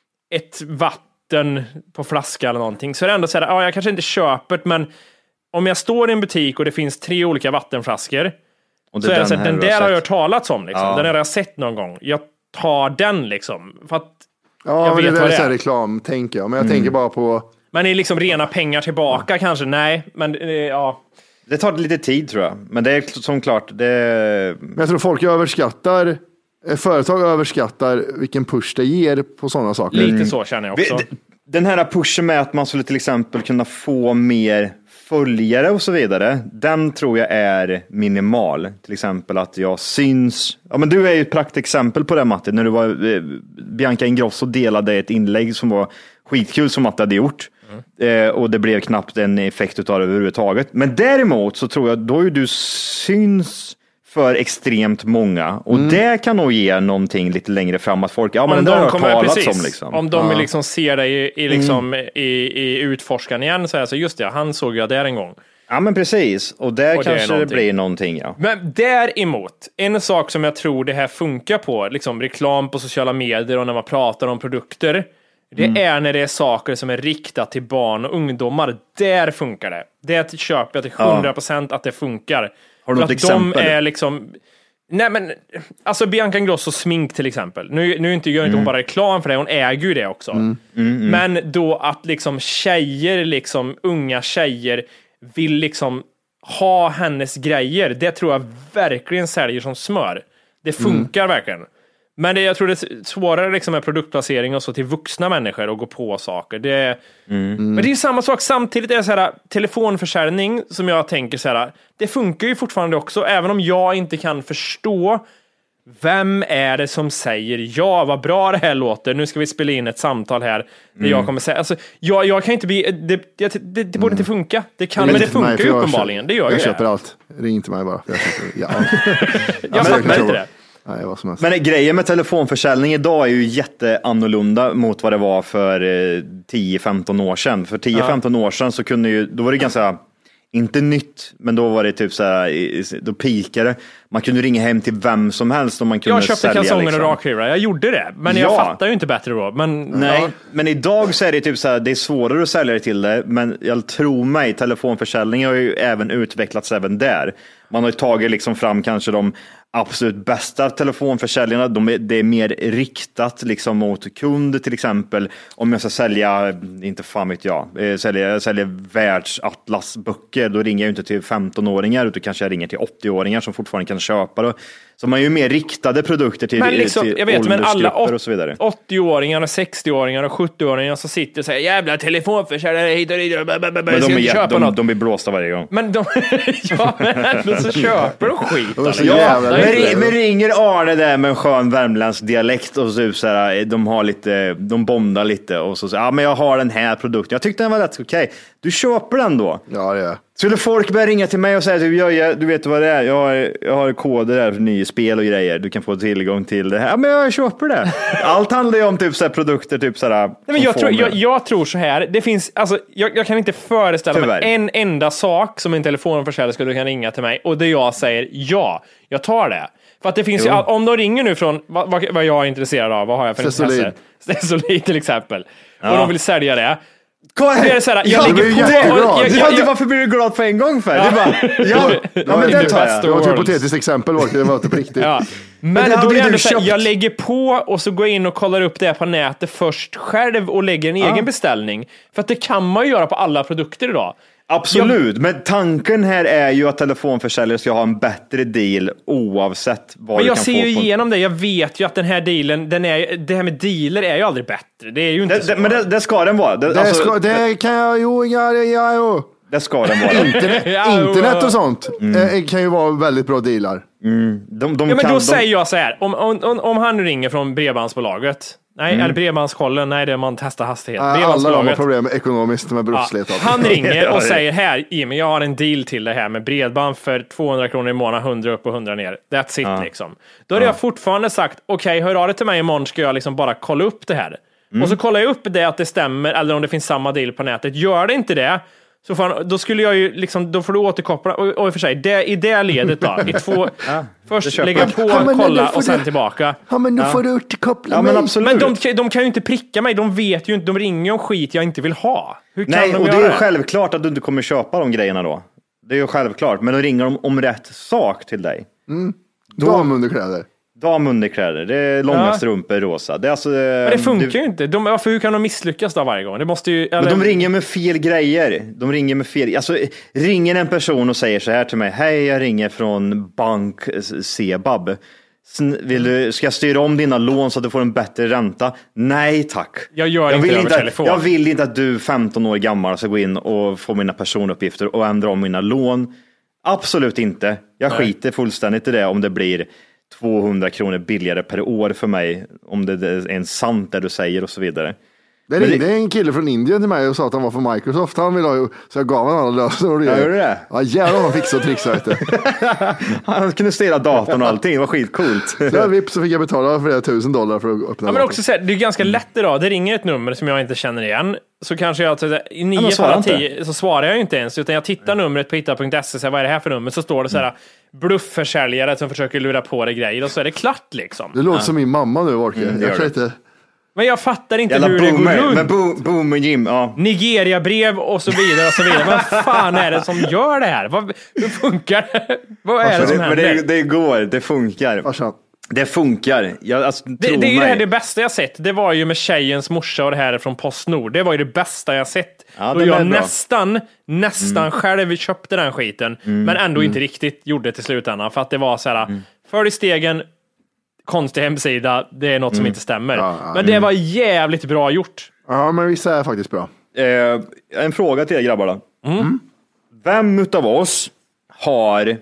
ett vatten på flaska eller någonting. Så är det ändå så här, ja, jag kanske inte köper det, men om jag står i en butik och det finns tre olika vattenflaskor, Och så är det så att den där har jag hört talats om, liksom. Ja. Den har jag sett någon gång. Jag tar den liksom, för att Ja, jag men det vet där vad är det så är. här reklam, tänker jag. Men jag Mm. tänker bara på... Men det är liksom rena pengar tillbaka kanske, nej, men eh, ja. Det tar lite tid tror jag, men det är som klart det. Men jag tror folk överskattar, eh, företag överskattar vilken push det ger på sådana saker. Lite så känner jag också. Vi- Den här pushen med att man skulle till exempel kunna få mer följare och så vidare, den tror jag är minimal. Till exempel att jag syns. Ja, men du är ju ett praktexempel på det, Matti, när du var eh, Bianca Ingrosso delade ett inlägg som var skitkul som Matti hade gjort. Eh, och det blev knappt en effekt utav det överhuvudtaget. Men däremot så tror jag då ju du syns för extremt många och Mm. det kan nog ge någonting lite längre fram att folk, ja men Om det där har de jag kommer, talats precis, om liksom. om de Ja. liksom ser dig i, i, liksom, i, i utforskaren igen, så är det så, just det, han såg jag där en gång. Ja men precis, och där Och det är kanske det, någonting. blir någonting, ja. Men däremot, en sak som jag tror det här funkar på, liksom reklam på sociala medier och när man pratar om produkter, det Mm. är när det är saker som är riktat till barn och ungdomar. Där funkar det. Det köper jag till hundra procent att det funkar. Har du För något att exempel? De är liksom... Nej men, alltså Bianca Ingrosso smink till exempel. Nu, nu inte, gör inte Mm. hon bara reklam för det, hon äger ju det också. Mm, mm. Men då att liksom tjejer, liksom unga tjejer vill liksom ha hennes grejer, det tror jag verkligen säljer som smör. Det funkar Mm. verkligen. Men det, jag tror det är svårare liksom med produktplacering och så till vuxna människor och gå på saker. Det, Mm. Men det är ju samma sak. Samtidigt är det så här, telefonförsäljning som jag tänker så här, det funkar ju fortfarande också, även om jag inte kan förstå vem är det som säger ja, vad bra det här låter, nu ska vi spela in ett samtal här där Mm. jag kommer säga, alltså, jag, jag kan inte bli, det, det, det, det borde inte funka. Det kan, Ring men det till mig, funkar för ju jag uppenbarligen. köper- Det gör Jag ju köper det. allt. Ring till mig bara. Jag, köper, ja. Jag fattar inte det. Nej, vad som helst. Men grejen med telefonförsäljning idag är ju jätteannorlunda mot vad det var för eh, tio femton år sedan. För tio femton år sedan så kunde ju, då var det ganska, inte nytt, men då var det typ så här, i- i- då pikade. Man kunde ringa hem till vem som helst och man kunde Jag köpte sälja, kalsonger liksom. och rakhyvlar. Jag gjorde det, men jag Ja. fattar ju inte bättre då. Men, Nej, ja. men idag så är det typ så här, det är svårare att sälja det till det, men jag tror mig, telefonförsäljning har ju även utvecklats även där. Man har ju tagit liksom fram kanske de absolut bästa telefonförsäljarna, de är, det är mer riktat liksom mot kunder till exempel. Om jag ska sälja, inte fan vet jag, eh, sälja, jag säljer världsatlasböcker, då ringer jag ju inte till femton-åringar utan kanske jag ringer till åttio-åringar som fortfarande kan köpa det. Så man är ju mer riktade produkter till, Men liksom, till jag vet, men alla åldersgrupper åt- och så vidare. åttio-åringar och sextio-åringar och sjuttio-åringar som sitter och säger jävla telefonförsäljare hit och dit, Men ska de, är, inte jä- köpa de, något. de blir blåsta varje gång. Men de, ja, men ändå så köper de skit. De är så alltså. jävla Jag fattar lätta. inte. Men, men ringer Arne där med en skön värmländsk dialekt och så, typ så här, de har lite, de bondar lite och så säger ja men jag har den här produkten, jag tyckte den var rätt okej. Du köper den då? Ja, det är. Skulle folk börja ringa till mig och säga typ, jag, jag, du vet vad det är, jag har, jag har koder här för nya spel och grejer, du kan få tillgång till det här. Ja men jag köper det. Allt handlar ju om typ så här produkter, typ så här. Nej, men jag, tror, jag, jag tror så här, det finns, alltså, jag, jag kan inte föreställa Tyvärr. mig en enda sak som en telefonförsäljare skulle kunna ringa till mig och det jag säger ja, jag tar det. För att det finns ju, all- om de ringer nu från vad, vad, vad jag är intresserad av, vad har jag för Stesolid. intresse? Stesolid till exempel. Ja. Och de vill sälja det. Kom här. Det är så här, jag Ja, lägger du är på... jätteglad. och jag- Ja, jag- du, jag- varför blir du glad på en gång för? Ja. Du bara, ja, ja men det tar jag. Det var ett Worlds. hypotetiskt exempel, var det var inte på riktigt. Ja. Men, det då hade är det ju ändå du så här, köpt. jag lägger på och så går jag in och kollar upp det på nätet först själv och lägger en egen beställning. För att det kan man ju göra på alla produkter idag. Absolut, men tanken här är ju att telefonförsäljare ska ha en bättre deal oavsett vad Men du jag kan ser få ju på. igenom det. Jag vet ju att den här dealen, den är, det här med dealer är ju aldrig bättre. Det är ju inte Det, så. det, men det, det ska den vara. Det, Det, alltså, ska, det, det kan jag, jo, ja, ja, jo. det ska den vara. Internet, Ja, jo, internet ja. och sånt eh, kan ju vara väldigt bra dealar. De, de Ja, men kan, då de, säger jag så här, om, om, om, om han ringer från bredbandsbolaget, Nej, mm. eller bredbandskollen, nej det är man testar hastighet. Äh, alla de har problem ekonomiskt med brottslighet. Ja, han ringer och säger, här Jimmy, jag har en deal till det här med bredband för tvåhundra kronor i månaden, hundra upp och hundra ner. That's it ja. liksom. Då har ja. jag fortfarande sagt, okej, okay, hör av dig till mig imorgon, ska jag liksom bara kolla upp det här. Mm. Och så kollar jag upp det att det stämmer, eller om det finns samma deal på nätet. Gör det inte det, så fan, då skulle jag ju liksom, då får du återkoppla och, och för sig, det, i det ledet då, i två, ja, först lägga på, ja, kolla och sen du, tillbaka. Ja, men nu ja. får du återkoppla ja, mig. Men, absolut. men de, de kan ju inte pricka mig, de vet ju inte, de ringer om skit jag inte vill ha. Hur kan Nej, de och göra det är det? självklart att du inte kommer köpa de grejerna då. Det är ju självklart, men då ringer de om rätt sak till dig. Mm. Damunderkläder. Damunderkläder, det är långa ja. strumpor rosa. Det är alltså, men det funkar du... ju inte. De, varför, hur kan de misslyckas då varje gång? Det måste ju, eller... Men de ringer med fel grejer. De ringer med fel. Alltså, ringer en person och säger så här till mig. Hej, jag ringer från bank Sebab. Vill du, ska jag styra om dina lån så att du får en bättre ränta? Nej, tack. Jag gör jag inte vill över inte, telefon. Jag vill inte att du femton år gammal ska gå in och få mina personuppgifter och ändra om mina lån. Absolut inte. Jag Nej. skiter fullständigt i det om det blir tvåhundra kronor billigare per år för mig, om det är en sant det du säger och så vidare. Det ringde det... en kille från Indien till mig och sa att han var från Microsoft. Han ville ha ju, så jag gav honom alla lösenord. Ja, gjorde det? Ja, jävlar han fixade och trixade. Han kunde styra datorn och allting, det var skitcoolt. Så jag vips så fick jag betala flera tusen dollar för att öppna. Ja, men också så här, det är ganska lätt idag. Det ringer ett nummer som jag inte känner igen. Så kanske jag, så, i nio fall av tio så svarar jag inte ens, utan jag tittar numret på hitta punkt se, så vad är det här för nummer? Så står det så här, bluffförsäljare som försöker lura på det grejer, och så är det klart liksom. Det låter ja. som min mamma nu, Orke. Mm, jag inte... Men jag fattar inte Jävla hur boomer, det går runt. Men bo, boomer Jim, ja. Nigeria-brev och så vidare och så vidare. Vad fan är det som gör det här? Vad, hur funkar det? Vad är det som händer? Men det, det går, det funkar. Farsan. Det funkar. Jag, alltså, det, det är ju det, här, det bästa jag sett. Det var ju med tjejens morsa och det här från PostNord. Det var ju det bästa jag sett. Ja, och jag nästan, nästan mm. själv köpte den skiten. Mm. Men ändå mm. inte riktigt gjorde det till slutändan. För att det var så här, mm. följ stegen, konstig hemsida, det är något mm. som inte stämmer. Ja, ja, men det mm. var jävligt bra gjort. Ja, men vissa är faktiskt bra. Eh, en fråga till er grabbar då. Mm. Vem utav oss har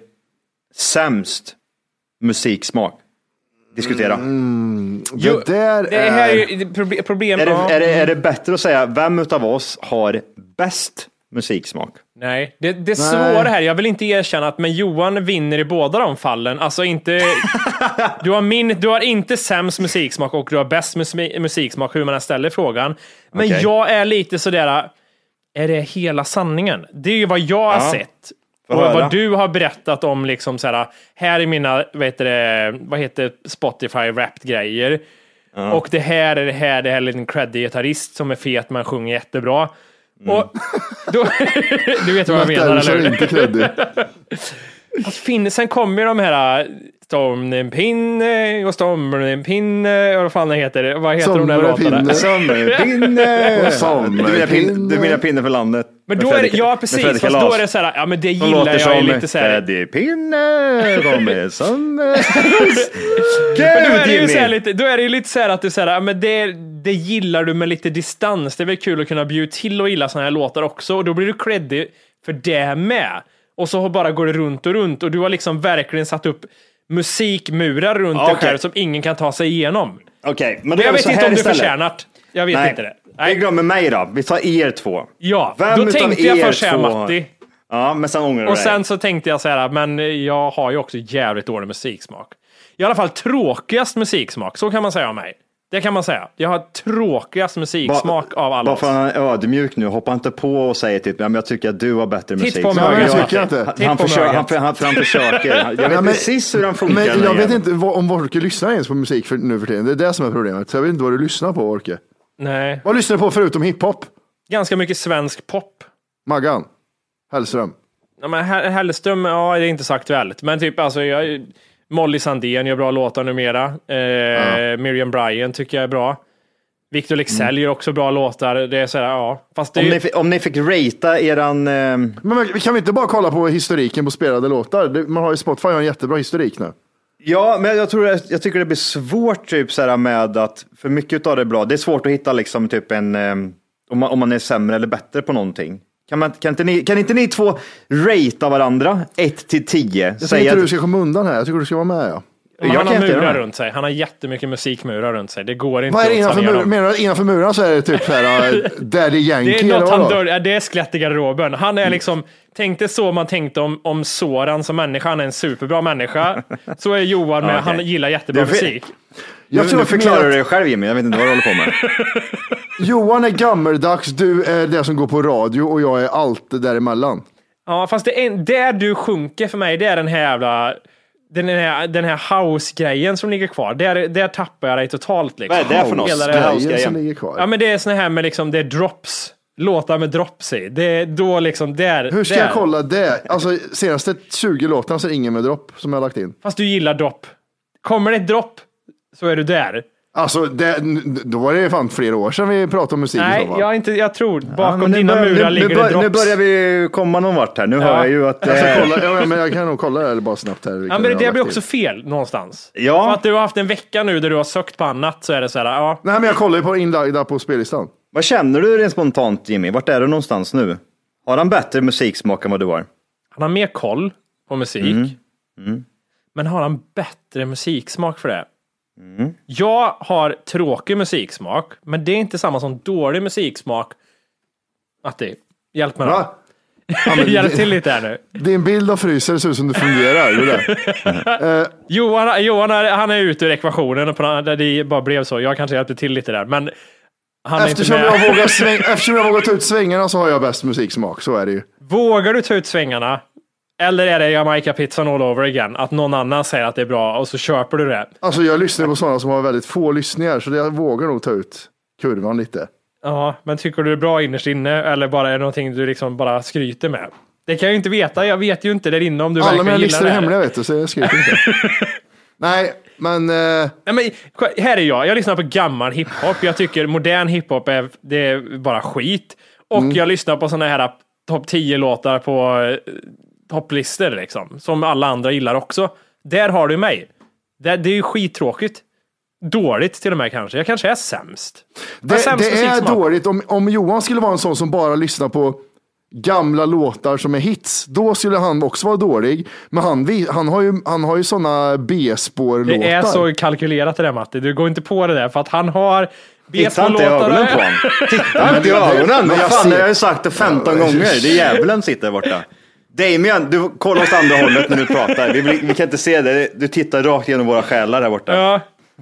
sämst musiksmak? Diskutera. Mm, det jo, där det är... Här är problem. Är det, är, det, är det bättre att säga vem utav oss har bäst musiksmak? Nej, det, det är svårt här. Jag vill inte erkänna att men Johan vinner i båda de fallen. Alltså inte... du, har min, du har inte sämst musiksmak och du har bäst mus- musiksmak, hur man än ställer frågan. Men okay. jag är lite sådär... Är det hela sanningen? Det är ju vad jag har ja. sett. Och vad du har berättat om liksom så här, här är mina, vet det, vad heter Spotify Wrapped grejer. Ja. Och det här är det här, det här är en liten creddig gitarrist som är fet men sjunger jättebra. Mm. Och då, du vet vad jag menar, eller? Inte creddig. Alltså, sen kommer ju de här Stormen pinne och Stormen pinne och vad fan det heter. Vad heter de där låtarna? Sommerpinne och sommerpinne. Du menar pinne för landet. Men då är det, ja precis, fast då är det så här, ja men det gillar jag ju lite så här. Freddy pinne, kommer sommar. Då är det ju så här lite, då är det ju lite så här att du säger, ja men det, det gillar du med lite distans. Det är väl kul att kunna bjuda till och gilla såna här låtar också. Och då blir du creddig för det med. Och så bara går det runt och runt. Och du har liksom verkligen satt upp musikmurar runt okay. dig själv som ingen kan ta sig igenom. Okej, okay, men, men jag vet inte om du förtjänat. Jag vet Nej. inte det. Nej. Vi glömmer mig då. Vi tar er två. Ja, Vem då tänkte jag först säga Matti. Ja, men sen ångrar du Och dig. sen så tänkte jag så här, men jag har ju också jävligt dålig musiksmak. I alla fall tråkigast musiksmak, så kan man säga om mig. Det kan man säga. Jag har tråkigast musiksmak ba, av alla oss. Bara för att han är ödmjuk nu, hoppa inte på och säga typ, ja, men jag tycker att du har bättre musik. Titt på mig. Jag tycker inte. Han, han, försöker, han, han, han försöker. Jag vet ja, men, precis hur han funkar. Men jag vet inte om Orke lyssnar ens på musik för, nu för tiden. Det är det som är problemet. Så jag vet inte vad du lyssnar på, Orke. Nej. Vad lyssnar du på förutom hiphop? Ganska mycket svensk pop. Maggan. Hellström. Ja, men Hellström, ja, det är inte så aktuellt. Men typ, alltså, jag, Molly Sandén gör bra låtar numera. Eh, ja. Miriam Bryant tycker jag är bra. Victor Leksell mm. gör också bra låtar. Det är så här, ja. Fast det om, är... ni, om ni fick ratea eran... Eh... Men kan vi inte bara kolla på historiken på spelade låtar? Man har ju Spotify har en jättebra historik nu. Ja, men jag tror jag tycker det blir svårt typ så här med att för mycket av det är bra. Det är svårt att hitta liksom typ en eh, om man, om man är sämre eller bättre på någonting. Kan man kan inte ni kan inte ni två ratea varandra ett till tio? Jag säger inte att du ska komma undan här. Jag tycker du ska vara med, ja. Han Jag har kan inte murar det. runt sig. Han har jättemycket musikmurar runt sig. Det går inte Vad är det att innanför sanera mur, dem. menar du att innanför murarna så är det typ såhär uh, Daddy Yankee? Det är något eller han vadå? dör, ja, det är skelett i garderoben. Han är liksom, tänk dig så man tänkte om, om Soran som människa. Han är en superbra människa. Så är Johan med, Ja, okej. han gillar jättebra Du, för- musik. Jag Nu, tror nu att förklarar förklara du dig själv Jimmy, jag vet inte vad du håller på med. Johan är gammeldags, du är det som går på radio och jag är allt däremellan. Ja, fast det är, där du sjunker för mig, det är den här jävla, den här, den här house-grejen som ligger kvar. Där, där tappar jag dig totalt. Liksom. Vad är det för något? Hela det- Grejen Grejen som house-grejen. ligger kvar. Ja, men det är såna här med liksom, det är drops. Låtar med drops i. Det är då liksom, där. Hur ska där. jag kolla det? Alltså senaste tjugo låtarna så är det ingen med dropp som jag har lagt in. Fast du gillar dropp. Kommer det ett dropp så är du där. Alltså det, då var det fan flera år sedan vi pratade om musik. Nej, i så fall. jag, inte, jag tror bakom Ja, men nu dina börjar- murar nu, ligger nu, det bör, drops. nu börjar vi komma någon vart här. Nu hör jag ju att... Jag ska eh, kolla, ja, men jag kan nog kolla det eller bara snabbt här. Ja, vilka men jag det har blir lagt också in. fel någonstans. Ja. För att du har haft en vecka nu där du har sökt på annat så är det så här, ja. Nej men jag kollar ju på inlagda på spellistan. Vad känner du rent spontant Jimmy? Vart är du någonstans nu? Har han bättre musiksmak än vad du har? Han har mer koll på musik. Mm. Mm. Men har han bättre musiksmak för det? Mm. Jag har tråkig musiksmak, men det är inte samma som dålig musiksmak. Matti, hjälp mig då. Va? Ja, men Hjälp det- till lite här nu. Din bild av fryser ser ut som det fungerar. Det där. Eh, Johan, Johan är, han är ute ur ekvationen och på, där det bara blev så. Jag kanske hjälpte till lite där, men han är eftersom, inte med. jag vågar sväng, eftersom jag vågar ta ut svängarna så har jag bäst musiksmak. Så är det ju. Vågar du ta ut svängarna? Eller är det Jamaica-pizzan all over again? Att någon annan säger att det är bra och så köper du det? Alltså jag lyssnar på sådana som har väldigt få lyssningar så jag vågar nog ta ut kurvan lite. Ja, men tycker du det är bra innerst inne eller bara är det någonting du liksom bara skryter med? Det kan jag ju inte veta. Jag vet ju inte där inne om du Alla verkligen mina gillar listor det är här. hemliga vet du, så jag skriver inte. Nej, men... Eh, Nej, men här är jag. Jag lyssnar på gammal hiphop. Jag tycker modern hiphop är, det är bara skit. Och Mm. jag lyssnar på såna här topp tio låtar på eh, topplistor liksom. Som alla andra gillar också. Där har du mig. Det, det är ju skittråkigt. Dåligt till och med kanske. Jag kanske är sämst. Jag det sämst det är musiksmak. dåligt. Om, om Johan skulle vara en sån som bara lyssnar på gamla låtar som är hits, då skulle han också vara dålig. Men han, vi- han har ju, han har ju såna B-spår-låtar. Det är så kalkylerat det där Matti. Du går inte på det där för att han har Titta inte i ögonen på honom. Titta inte i ögonen. Vad jag fan, ser- jag har ju sagt det femton gånger. Det är djävulen sitter där borta. Damien, du kollar åt andra hållet när du pratar. Vi, vi kan inte se det. Du tittar rakt genom våra själar där borta. Ja.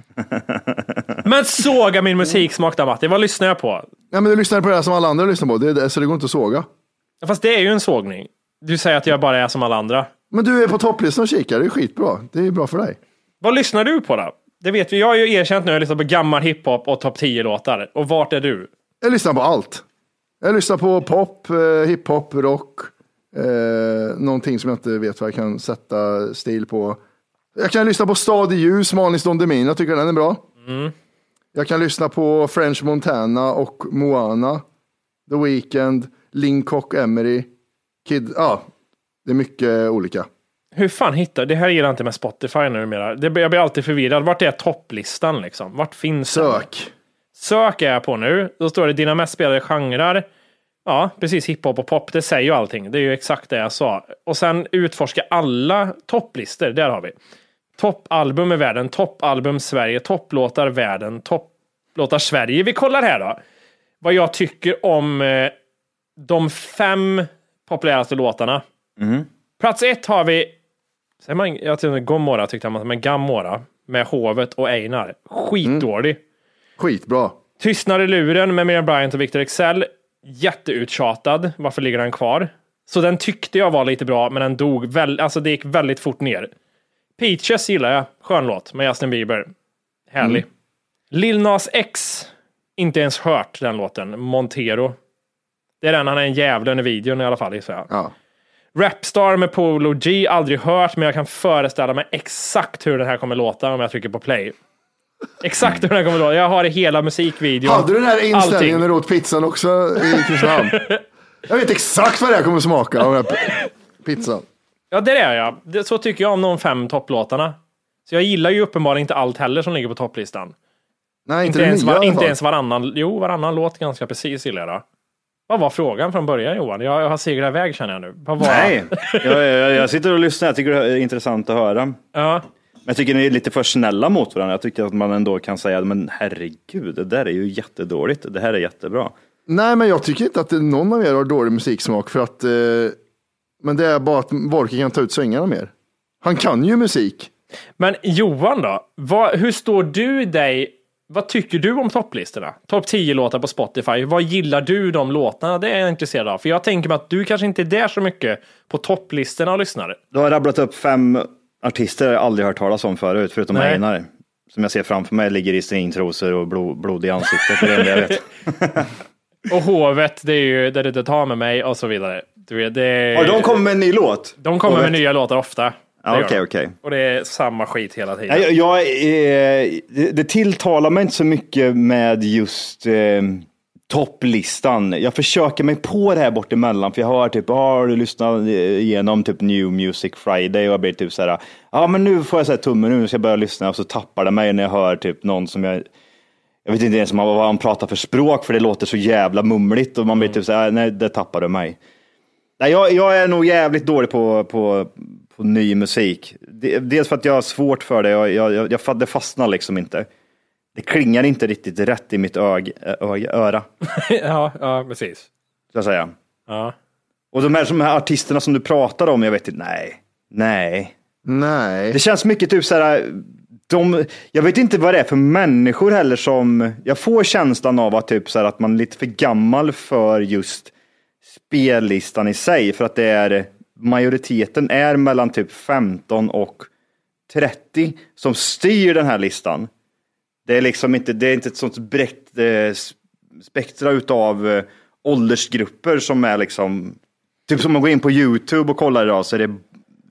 Men såga min musiksmak där Matti. Vad lyssnar jag på? Ja, men du lyssnar på det här som alla andra lyssnar på, det är det, så det går inte att såga. Fast det är ju en sågning. Du säger att jag bara är som alla andra. Men du är på topplistan och kikar, det är skitbra. Det är bra för dig. Vad lyssnar du på då? Det vet vi. Jag har ju erkänt nu att jag lyssnar på gammal hiphop och topp tio låtar. Och vart är du? Jag lyssnar på allt. Jag lyssnar på pop, eh, hiphop, rock, eh, någonting som jag inte vet vad jag kan sätta stil på. Jag kan lyssna på Stad i ljus, Manis Don Demina, jag tycker den är bra. Mm. Jag kan lyssna på French Montana och Moana, The Weeknd, Linkock Emery, Kid, ja, det är mycket olika. Hur fan hittar det här gillar jag inte med Spotify numera. Det, jag blir alltid förvirrad. Vart är topplistan liksom? Vart finns den? Sök. Sök är jag på nu. Då står det dina mest spelade genrer. Ja, precis. Hiphop och pop. Det säger ju allting. Det är ju exakt det jag sa. Och sen utforska alla topplistor. Där har vi. Toppalbum i världen. Toppalbum Sverige. Topplåtar världen. Topplåtar Sverige. Vi kollar här då. Vad jag tycker om eh, de fem populäraste låtarna. Mm. Plats ett har vi, säger man, jag tyckte Gomorra tyckte man, men Gammora med Hovet och Einar. Skitdålig. Skitbra. Tystnad i luren med Miriam Bryant och Victor Excel. Jätteuttjatad. Varför ligger den kvar? Så den tyckte jag var lite bra, men den dog väl, alltså det gick väldigt fort ner. Peaches gillar jag. Skön låt med Justin Bieber. Härlig. Mm. Lil Nas X. Inte ens hört den låten. Montero. Det är den, han är en djävulen i videon i alla fall. Så Ja. Rapstar med Polo G, aldrig hört, men jag kan föreställa mig exakt hur den här kommer låta om jag trycker på play. Exakt hur den här kommer låta. Jag har i hela musikvideon. Hade du den här inställningen Allting. när du åt pizzan också i Kristinehamn? Jag vet exakt vad det här kommer smaka av den här p- pizzan. Ja, det är jag. Det, så tycker jag om de fem topplåtarna. Så jag gillar ju uppenbarligen inte allt heller som ligger på topplistan. Nej, inte, Inte, det ens, nya i var, alla inte fall. ens varannan, jo, varannan låt ganska precis gillar jag. Vad var frågan från början, Johan? Jag, jag har seglat iväg känner jag nu. Vad var Nej, jag, jag, jag sitter och lyssnar. Jag tycker det är intressant att höra. Ja. Jag tycker ni är lite för snälla mot varandra. Jag tycker att man ändå kan säga, men herregud, det där är ju jättedåligt. Det här är jättebra. Nej, men jag tycker inte att någon av er har dålig musiksmak för att, eh, men det är bara att Borke kan ta ut svängarna mer. Han kan ju musik. Men Johan då, vad, hur står du i dig? Vad tycker du om topplistorna? Topp tio låtar på Spotify. Vad gillar du de låtarna? Det är jag intresserad av. För jag tänker mig att du kanske inte är där så mycket på topplistorna och lyssnar. Du har rabblat upp fem artister jag aldrig hört talas om förut, förutom Nej. Einar. Som jag ser framför mig ligger i stringtrosor och blod, blod i ansiktet. Det är det jag vet. Och Hovet, det är ju där det tar med mig och så vidare. Du vet, det är, Har de kommer med en ny låt? De kommer Hovet. med nya låtar ofta. Ja, okej, okej. Och det är samma skit hela tiden. Jag, jag, eh, det, det tilltalar mig inte så mycket med just eh, topplistan. Jag försöker mig på det här bort emellan. För jag har typ, har du lyssnat igenom typ New Music Friday och jag blir typ så här, ja men nu får jag säga tummen, nu ska jag börja lyssna, och så tappar det mig när jag hör typ någon som jag jag vet inte ens vad han pratar för språk, för det låter så jävla mumligt och man blir typ så här, nej, det tappar du mig. Nej, jag, jag är nog jävligt dålig på, på, på ny musik. Dels för att jag har svårt för det, jag, jag, jag, jag det fastnar liksom inte. Det klingar inte riktigt rätt i mitt ög, ög, öra. ja, ja, precis. Så jag säga. Ja. Och de här, de här artisterna som du pratar om, jag vet inte, nej, nej. Nej. Det känns mycket typ så här, de, jag vet inte vad det är för människor heller som, jag får känslan av att typ så här, att man är lite för gammal för just spellistan i sig, för att det är, majoriteten är mellan typ femton och trettio som styr den här listan. Det är liksom inte, det är inte ett sånt brett eh, spektra utav eh, åldersgrupper som är liksom, typ som man går in på YouTube och kollar idag, så är det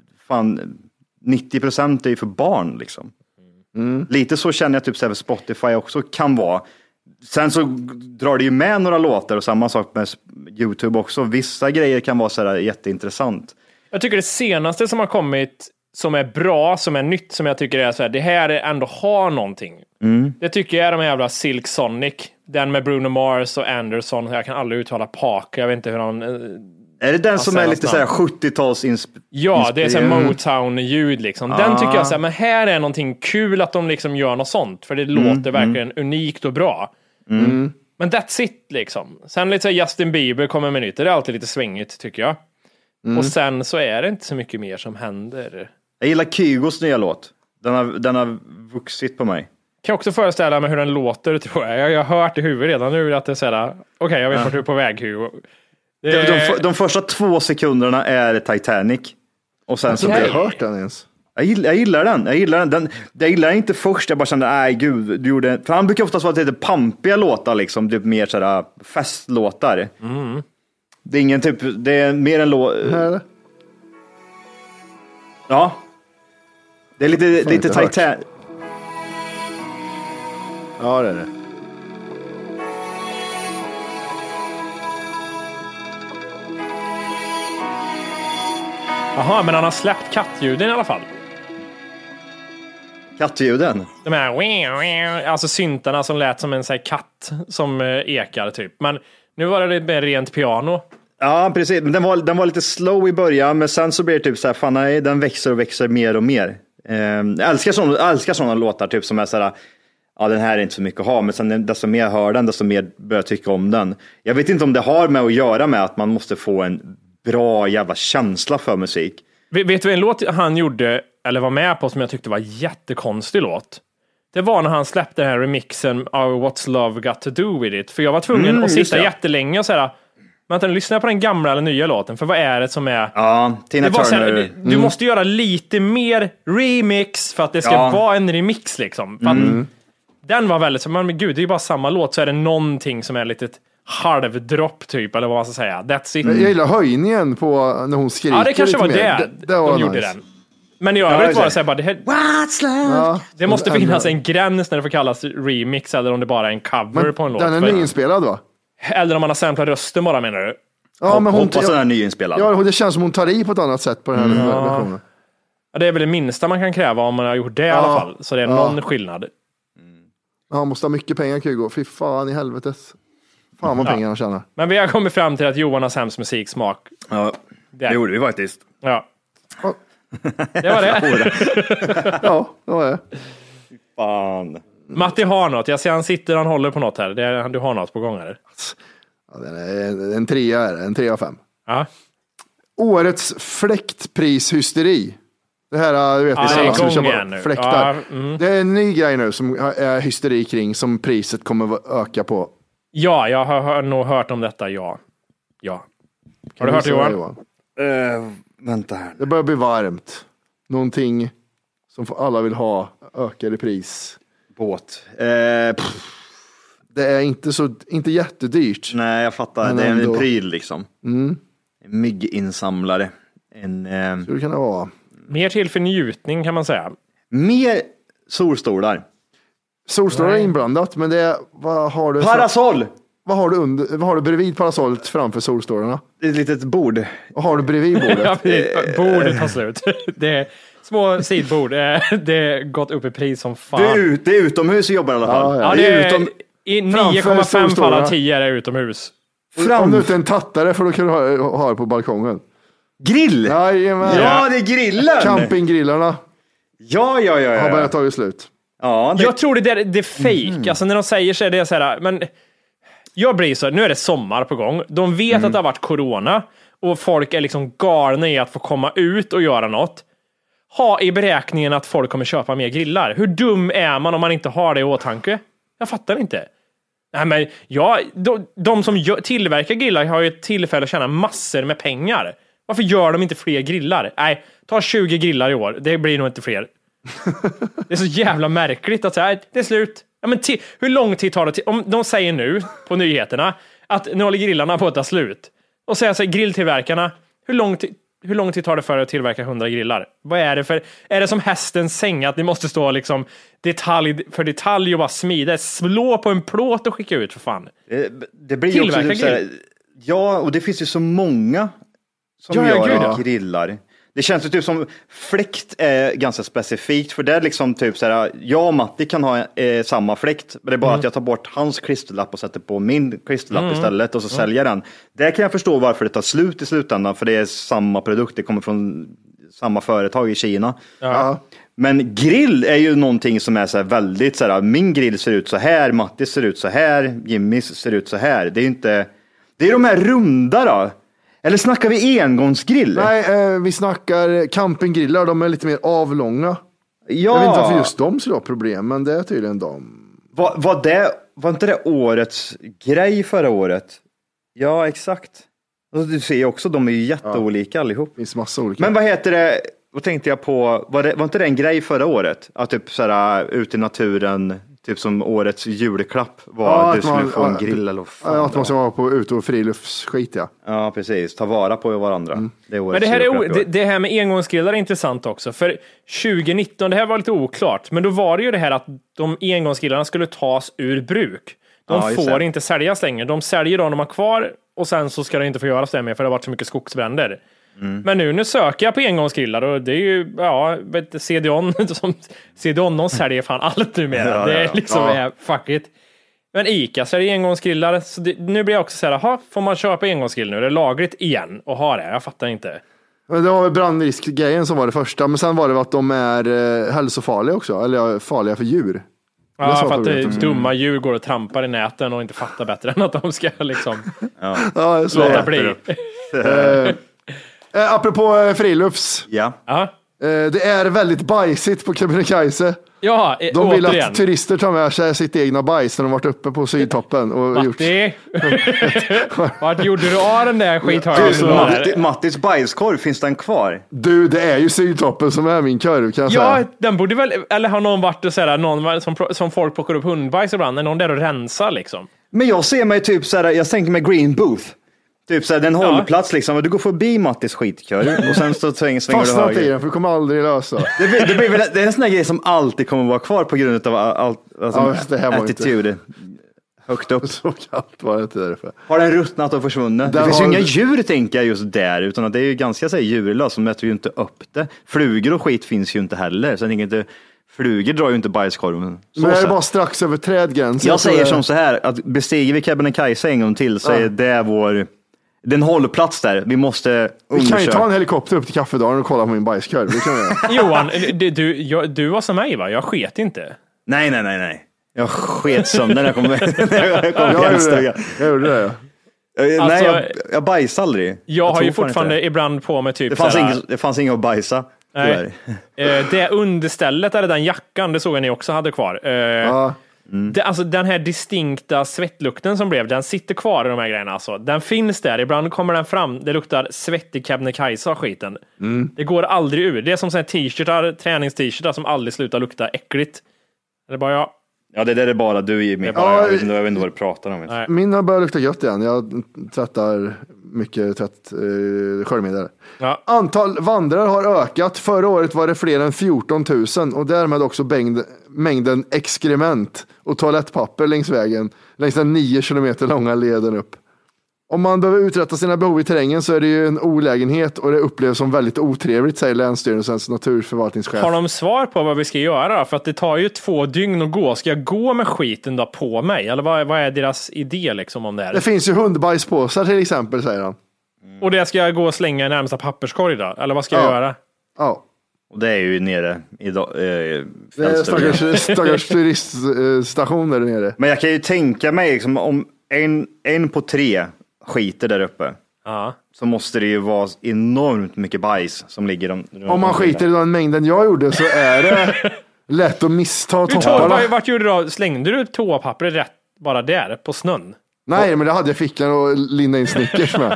fan nittio procent är ju för barn liksom. Mm. Lite så känner jag typ så här, Spotify också kan vara. Sen så drar det ju med några låtar, och samma sak med YouTube också. Vissa grejer kan vara så här jätteintressant. Jag tycker det senaste som har kommit som är bra, som är nytt, som jag tycker är så här, det här ändå har någonting. Mm. Det tycker jag är de jävla Silk Sonic. Den med Bruno Mars och Anderson. Jag kan aldrig uttala Park. Jag vet inte hur han... Är det den som är lite så här sjuttio-tals insp- Ja, det är så här Motown-ljud liksom. Den ah. tycker jag så här, men här är någonting kul att de liksom gör något sånt. För det mm, låter verkligen mm. unikt och bra. Mm. Men that's it liksom. Sen lite så här Justin Bieber kommer med nytt. Det är alltid lite svängigt tycker jag. Mm. Och sen så är det inte så mycket mer som händer. Jag gillar Kygos nya låt. Den har, den har vuxit på mig. Kan också föreställa mig hur den låter, tror jag. Jag har hört i huvudet redan nu att det är så här, okej, okay, jag vet vart du är på väg, Hugo. De, de, de första två sekunderna är Titanic. Och sen så... Jag har inte hört den ens. Jag gillar, jag gillar den. Jag gillar den. den. Jag gillar den inte först. Jag bara kände, nej gud, du gjorde... För han brukar oftast vara lite pampiga låtar, liksom. Typ mer sådär festlåtar. Mm. Det är ingen typ... Det är mer en låt... Ja. Det är lite, det är lite Titanic. Ja, det är det. Jaha, men han har släppt kattljuden i alla fall. Kattljuden? De här, alltså syntarna som lät som en sån här katt som ekar typ. Men nu var det mer rent piano. Ja, precis. Men den var, den var lite slow i början, men sen så blir det typ så här, fan nej, den växer och växer mer och mer. Eh, jag älskar sådana, älskar sådana låtar typ som är så här, ja den här är inte så mycket att ha, men sen desto mer jag hör den, desto mer börjar jag tycka om den. Jag vet inte om det har med att göra med att man måste få en bra jävla känsla för musik. Vet, vet du en låt han gjorde, eller var med på, som jag tyckte var jättekonstig låt? Det var när han släppte den här remixen av What's Love Got To Do With It. För jag var tvungen mm, att sitta det. jättelänge och säga, men inte lyssna på den gamla eller nya låten, för vad är det som är... Ja, Tina Turner. Så här, du mm. måste göra lite mer remix för att det ska ja. vara en remix liksom. För mm. Den var väldigt så, men gud, det är ju bara samma låt, så är det någonting som är lite halvdropp typ, eller vad man ska säga. That's it. Jag gillar höjningen på när hon skriker. Ja, det kanske var det. det, det var de nice. gjorde den. Men i övrigt var det så här bara, det, här, What's love? Ja, det måste finnas en gräns när det får kallas remix, eller om det bara är en cover men på en låt. Den är nyinspelad va? Eller om man har samplat rösten bara, menar du? Ja, men hon, hoppas den är nyinspelad. Ja, det känns som hon tar i på ett annat sätt på den här mm. versionen. Ja, det är väl det minsta man kan kräva om man har gjort det ja. i alla fall. Så det är ja. någon skillnad. Mm. Ja, han måste ha mycket pengar, Kygo. Fy fan i helvetes. Fan vad ja. pengar han tjänar. Men vi har kommit fram till att Johan har sämst musiksmak. Ja, det, det gjorde vi faktiskt. Ja. Det var det. Ja, det var det. Fan. Matti har något. Jag ser han sitter han håller på något här. Det är, du har något på gång här. Ja, det är en, en trea är det, en tre av fem. Ja. Årets fläktprishysteri. Det här, du vet, Ja, det, det är alla som igång köper igen nu. fläktar. Ja, mm. Det är en ny grej nu som är hysteri kring, som priset kommer att öka på. Ja, jag har, har nog hört om detta, ja. Ja. Har du hört det, Johan? Johan? Uh, vänta här. Det börjar bli varmt. Någonting som alla vill ha ökar i pris. Båt. Uh, det är inte så, inte jättedyrt. Nej, jag fattar. Men det är en ändå. pryl liksom. Mm. En mygginsamlare. En, uh, Så det kan det vara. Mer till för njutning kan man säga. Mer solstolar. Solstolar är inblandat, men det är, vad har du? Parasoll! Vad har du under, vad har du bredvid parasollet framför solstolarna? Ett litet bord. Vad har du bredvid bordet? Ja, bordet tar slut. Det är små sidbord. Det är gått upp i pris som fan. Det är, ut, det är utomhus och jobbar i alla fall. Ja, Ja, det det är är utom... i nio komma fem fall av tio är det utomhus. Om du inte är en tattare för då kan du ha, ha det på balkongen. Grill! Jajamän. Ja, det är grillen! Campinggrillarna Ja, ja, ja. ja. har börjat ta slut. Ja, det... Jag tror det, där, det är fake. Mm. Alltså när de säger så är det så här, men jag blir så, nu är det sommar på gång. De vet Mm. att det har varit corona och folk är liksom galna i att få komma ut och göra något. Ha i beräkningen att folk kommer köpa mer grillar. Hur dum är man om man inte har det i åtanke? Jag fattar inte. Nej, men ja, de, de som gör, tillverkar grillar har ju ett tillfälle att tjäna massor med pengar. Varför gör de inte fler grillar? Nej, ta tjugo grillar i år. Det blir nog inte fler. Det är så jävla märkligt att säga, det är slut. Ja, men t- hur lång tid tar det till? Om de säger nu på nyheterna att nu håller grillarna på att ta slut. Och säger så grilltillverkarna, hur lång, t- hur lång tid tar det för att tillverka hundra grillar? Vad är det för, är det som hästens säng att ni måste stå liksom detalj för detalj och bara smida, slå på en plåt och skicka ut för fan? Det, det blir ju också typ så här, ja, och det finns ju så många som ja, gör ja. grillar. Det känns ju typ som fläkt är ganska specifikt, för det är liksom typ så här, jag och Matti kan ha eh, samma fläkt, men det är bara mm. att jag tar bort hans klisterlapp och sätter på min klisterlapp mm. istället och så mm. säljer den. Där kan jag förstå varför det tar slut i slutändan, för det är samma produkt, det kommer från samma företag i Kina. Ja. Men grill är ju någonting som är så här väldigt så här, min grill ser ut så här, Mattis ser ut så här, Jimmys ser ut så här. Det är ju inte, det är de här runda då. Eller snackar vi engångsgrill? Nej, eh, vi snackar campinggrillar. De är lite mer avlånga. Ja. Jag vet inte varför just de skulle ha problem, men det är tydligen de. Var, var, det, var inte det årets grej förra året? Ja, exakt. Och du ser ju också, de är ju jätteolika ja. allihop. Det finns massa olika. Men vad heter det, vad tänkte jag på, var, det, var inte det en grej förra året? Att typ såhär ut i naturen, typ som årets julklapp var ja, att du skulle man, få en ja, grill eller vad fan. Ja, att man ska vara på ute och friluftsskit, ja. Ja, precis. Ta vara på varandra. Mm. Det, är men det här, är, det, det här med engångsgrillar är intressant också. För tjugo nitton, det här var lite oklart. Men då var det ju det här att de engångsgrillarna skulle tas ur bruk. De ja, får inte säljas längre. De säljer dem de har kvar och sen så ska det inte få göras det med för det har varit så mycket skogsbränder. Mm. Men nu, nu söker jag på engångsgrillar och det är ju, ja, C D O N som C D O N, de säljer fan allt numera. Ja, det är liksom, ja. är fuck it. Men Ica säljer engångsgrillar, så det, nu blir jag också så här, aha, får man köpa engångsgrill nu? Är det lagligt igen och ha det? Jag fattar inte. Det var väl brandriskgrejen som var det första, men sen var det att de är eh, hälsofarliga också, eller farliga för djur. Ja, för att det, dumma djur går och trampar i näten och inte fattar bättre än att de ska liksom ja. Ja, så låta bli. Eh, apropå eh, frilufts. Ja. Uh-huh. Eh, det är väldigt bajsigt på Kebnekaise. Ja, eh, de vill återigen. att turister tar med sig sitt egna bajs när de varit uppe på Sydtoppen. Och Matti, gjort... vart gjorde du av den där skithögen? Matti, Mattis bajskorv, finns den kvar? Du, det är ju Sydtoppen som är min korv, kan jag ja, säga. Den borde väl, eller har någon varit och sådär, någon som, som folk plockar upp hundbajs ibland, är någon där och rensar liksom? Men jag ser mig typ såhär, jag tänker mig Green Booth. Typ såhär, den ja. hållplats liksom, och du går förbi Mattis skitkör och sen så svänger, svänger du höger. Fastna i den, för du kommer aldrig lösa. Det, blir, det, blir väl, det är en sån här grej som alltid kommer vara kvar på grund av allt, alltså, ja, det här var attityd. Inte. Högt upp. Så kallt var det inte därför. Har den ruttnat och försvunnit? Det finns ju inga djur, tänker jag, just där, utan att det är ju ganska så här, djurlöst, som mäter ju inte upp det. Flugor och skit finns ju inte heller, så jag tänker inte, flugor drar ju inte bajskorven. Så men det är så. bara strax över trädgränsen. Jag säger det... som så här, att bestiger vi Kebnekaise en gång till så ja. är det vår Det är en hållplats där. Vi måste Vi kan ju ta en helikopter upp till kaffedalen och kolla på min bajskorv. Det kan vi göra. Johan, du, du, jag, du var som mig va? Jag sket inte. Nej, nej, nej, nej. Jag sket sönder när jag kom, när jag kom Jag gjorde det, jag gjorde det ja. Nej, Alltså, jag, jag bajsade aldrig. Jag, jag har ju fan fortfarande inte. ibland på mig typ Det fanns, såhär, inget, det fanns inget att bajsa. Nej. Eh, det understället eller den jackan, det såg jag ni också hade kvar. Eh, Ja. Mm. det, alltså den här distinkta svettlukten som blev, den sitter kvar i de här grejerna alltså. Den finns där, ibland kommer den fram, det luktar svettig Kebnekaise av skiten. Mm. Det går aldrig ur. Det är som såna här t-shirtar, tränings-t-shirtar som aldrig slutar lukta äckligt. Är det bara jag? Ja, det där är bara du i mig. Ja, jag, vet inte, jag vet inte vad du pratar om. Nej. Min har börjat lukta gött igen. Jag tvättar mycket tvätt, eh, sköljmedel. Ja. Antal vandrare har ökat. Förra året var det fler än fjorton tusen och därmed också mängd, mängden exkrement och toalettpapper längs vägen, längs den nio kilometer långa leden upp. Om man behöver uträtta sina behov i terrängen så är det ju en olägenhet och det upplevs som väldigt otrevligt, säger Länsstyrelsens naturförvaltningschef. Har de svar på vad vi ska göra då? För att det tar ju två dygn att gå. Ska jag gå med skiten då på mig? Eller vad, vad är deras idé liksom om det här? Det finns ju hundbajspåsar till exempel, säger han. Och det ska jag gå och slänga i närmsta papperskorg då? Eller vad ska jag Ja. göra? Ja. Och det är ju nere i eh, Det är stackars, stackars turiststationer där nere. Men jag kan ju tänka mig liksom, om en, en på tre skiter där uppe, Ja. så måste det ju vara enormt mycket bajs som ligger om. Om man skiter i den mängden jag gjorde så är det lätt att missta Hur tog, topparna. vart, vart gjorde du då? Slängde du toapappret rätt bara där på snön? Nej, men det hade jag i fickan och linda in Snickers med.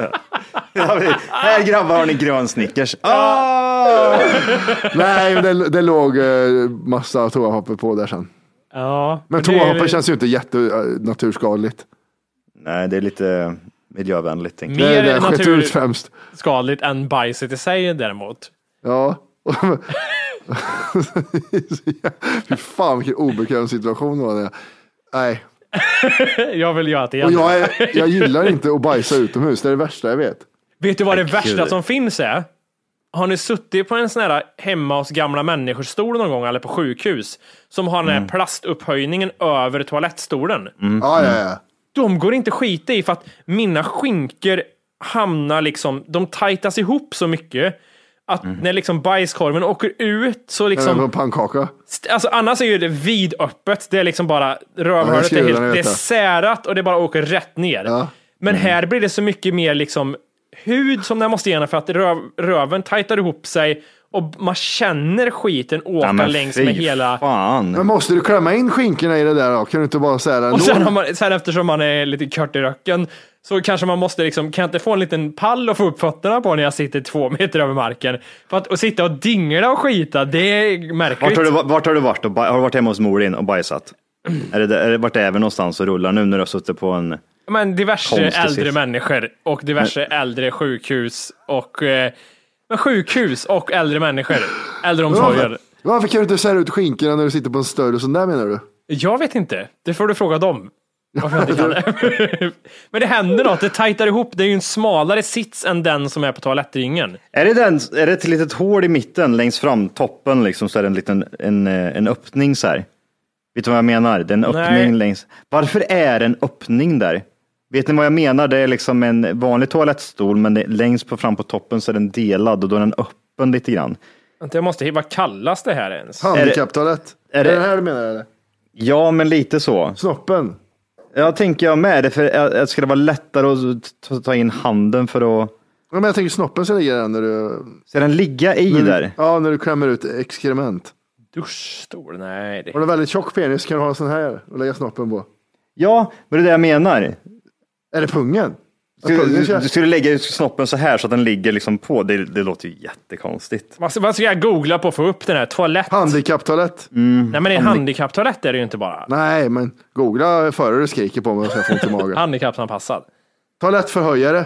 Här grabbar har ni grön Snickers. Ah! Nej, men det, det låg eh, massa toapapper på där sen. Ja. Men det är- toapapper känns ju inte jättenaturskadligt. Nej, det är lite miljövänligt. Tänker Det är Mer det skett ut främst. naturskadligt än bajset i sig däremot. Ja. Fy fan vilken obekväm situation det var det. Nej. Jag vill göra det Och igen. jag, är, jag gillar inte att bajsa utomhus. Det är det värsta jag vet. Vet du vad det Gud. värsta som finns är? Har ni suttit på en sån här hemma hos gamla människors stol någon gång eller på sjukhus som har den här plastupphöjningen över toalettstolen? Ja, ja, ja. De går inte skita i för att mina skinkor hamnar liksom, de tajtas ihop så mycket att när liksom bajskorven åker ut så Liksom, liksom en pannkaka. st- alltså annars är ju det vidöppet, det är liksom bara Ja, jag rövhålet skriver är, den, helt, jag det är vet det. särat och det bara åker rätt ner. Ja. Men här blir det så mycket mer liksom hud som den måste igenom för att röv, röven tajtar ihop sig och man känner skiten åka Ja, men längs fy med hela. fan. Men måste du klämma in skinkorna i det där då? Kan du inte bara säga Och sen, det? har man, sen eftersom man är lite kort i röcken så kanske man måste liksom, kan jag inte få en liten pall och få upp fötterna på när jag sitter två meter över marken? För att och sitta och dingla och skita, det är märkligt. Vart har, du, vart har du varit? Och baj- har du varit hemma hos mor din och bajsat? Är det, är det vart är vi någonstans och rullar nu när du har suttit på en... Men diverse Konstigt äldre sist. människor och diverse äldre sjukhus och eh, men sjukhus och äldre människor. Äldreomsorger. Varför, varför kan du inte säga ut skinkorna när du sitter på en större sån där, menar du? Jag vet inte. Det får du fråga dem. Varför jag inte kan det. Men det händer något. Det tajtar ihop. Det är ju en smalare sits än den som är på toalettringen. Är det, den, är det ett litet hål i mitten längst fram, toppen liksom, så är det en liten en, eh, en öppning så här? Vet du vad jag menar? Det är en öppning Nej. längs. Varför är det en öppning där? Vet ni vad jag menar? Det är liksom en vanlig toalettstol, men det, längst på fram på toppen så är den delad och då är den öppen lite grann. Jag måste, vad kallas det här ens? Handikapptoalett. Är, är det det- det här du menar eller? Ja, men lite så. Snoppen. Jag tänker jag med det, för jag ska det vara lättare att ta- ta in handen för att... Ja, men jag tänker snoppen ska ligga där när du... Ska den ligga i där? Ja, när du klämmer ut exkrement. Duschstol? Nej. Det... Har du väldigt tjock penis kan du ha en sån här och lägga snoppen på. Ja, men det är det jag menar. Är det pungen? Att Du, pungen du, ska... du skulle lägga ut snoppen så här så att den ligger liksom på. Det, det låter ju jättekonstigt. Vad ska, vad ska jag googla på för att få upp den här? Toalett? Handikapptoalett. Nej, men en handikapptoalett är det ju inte bara. Nej, men googla före du skriker på mig och så jag får ont i magen. Handikappsanpassad. Toalettförhöjare.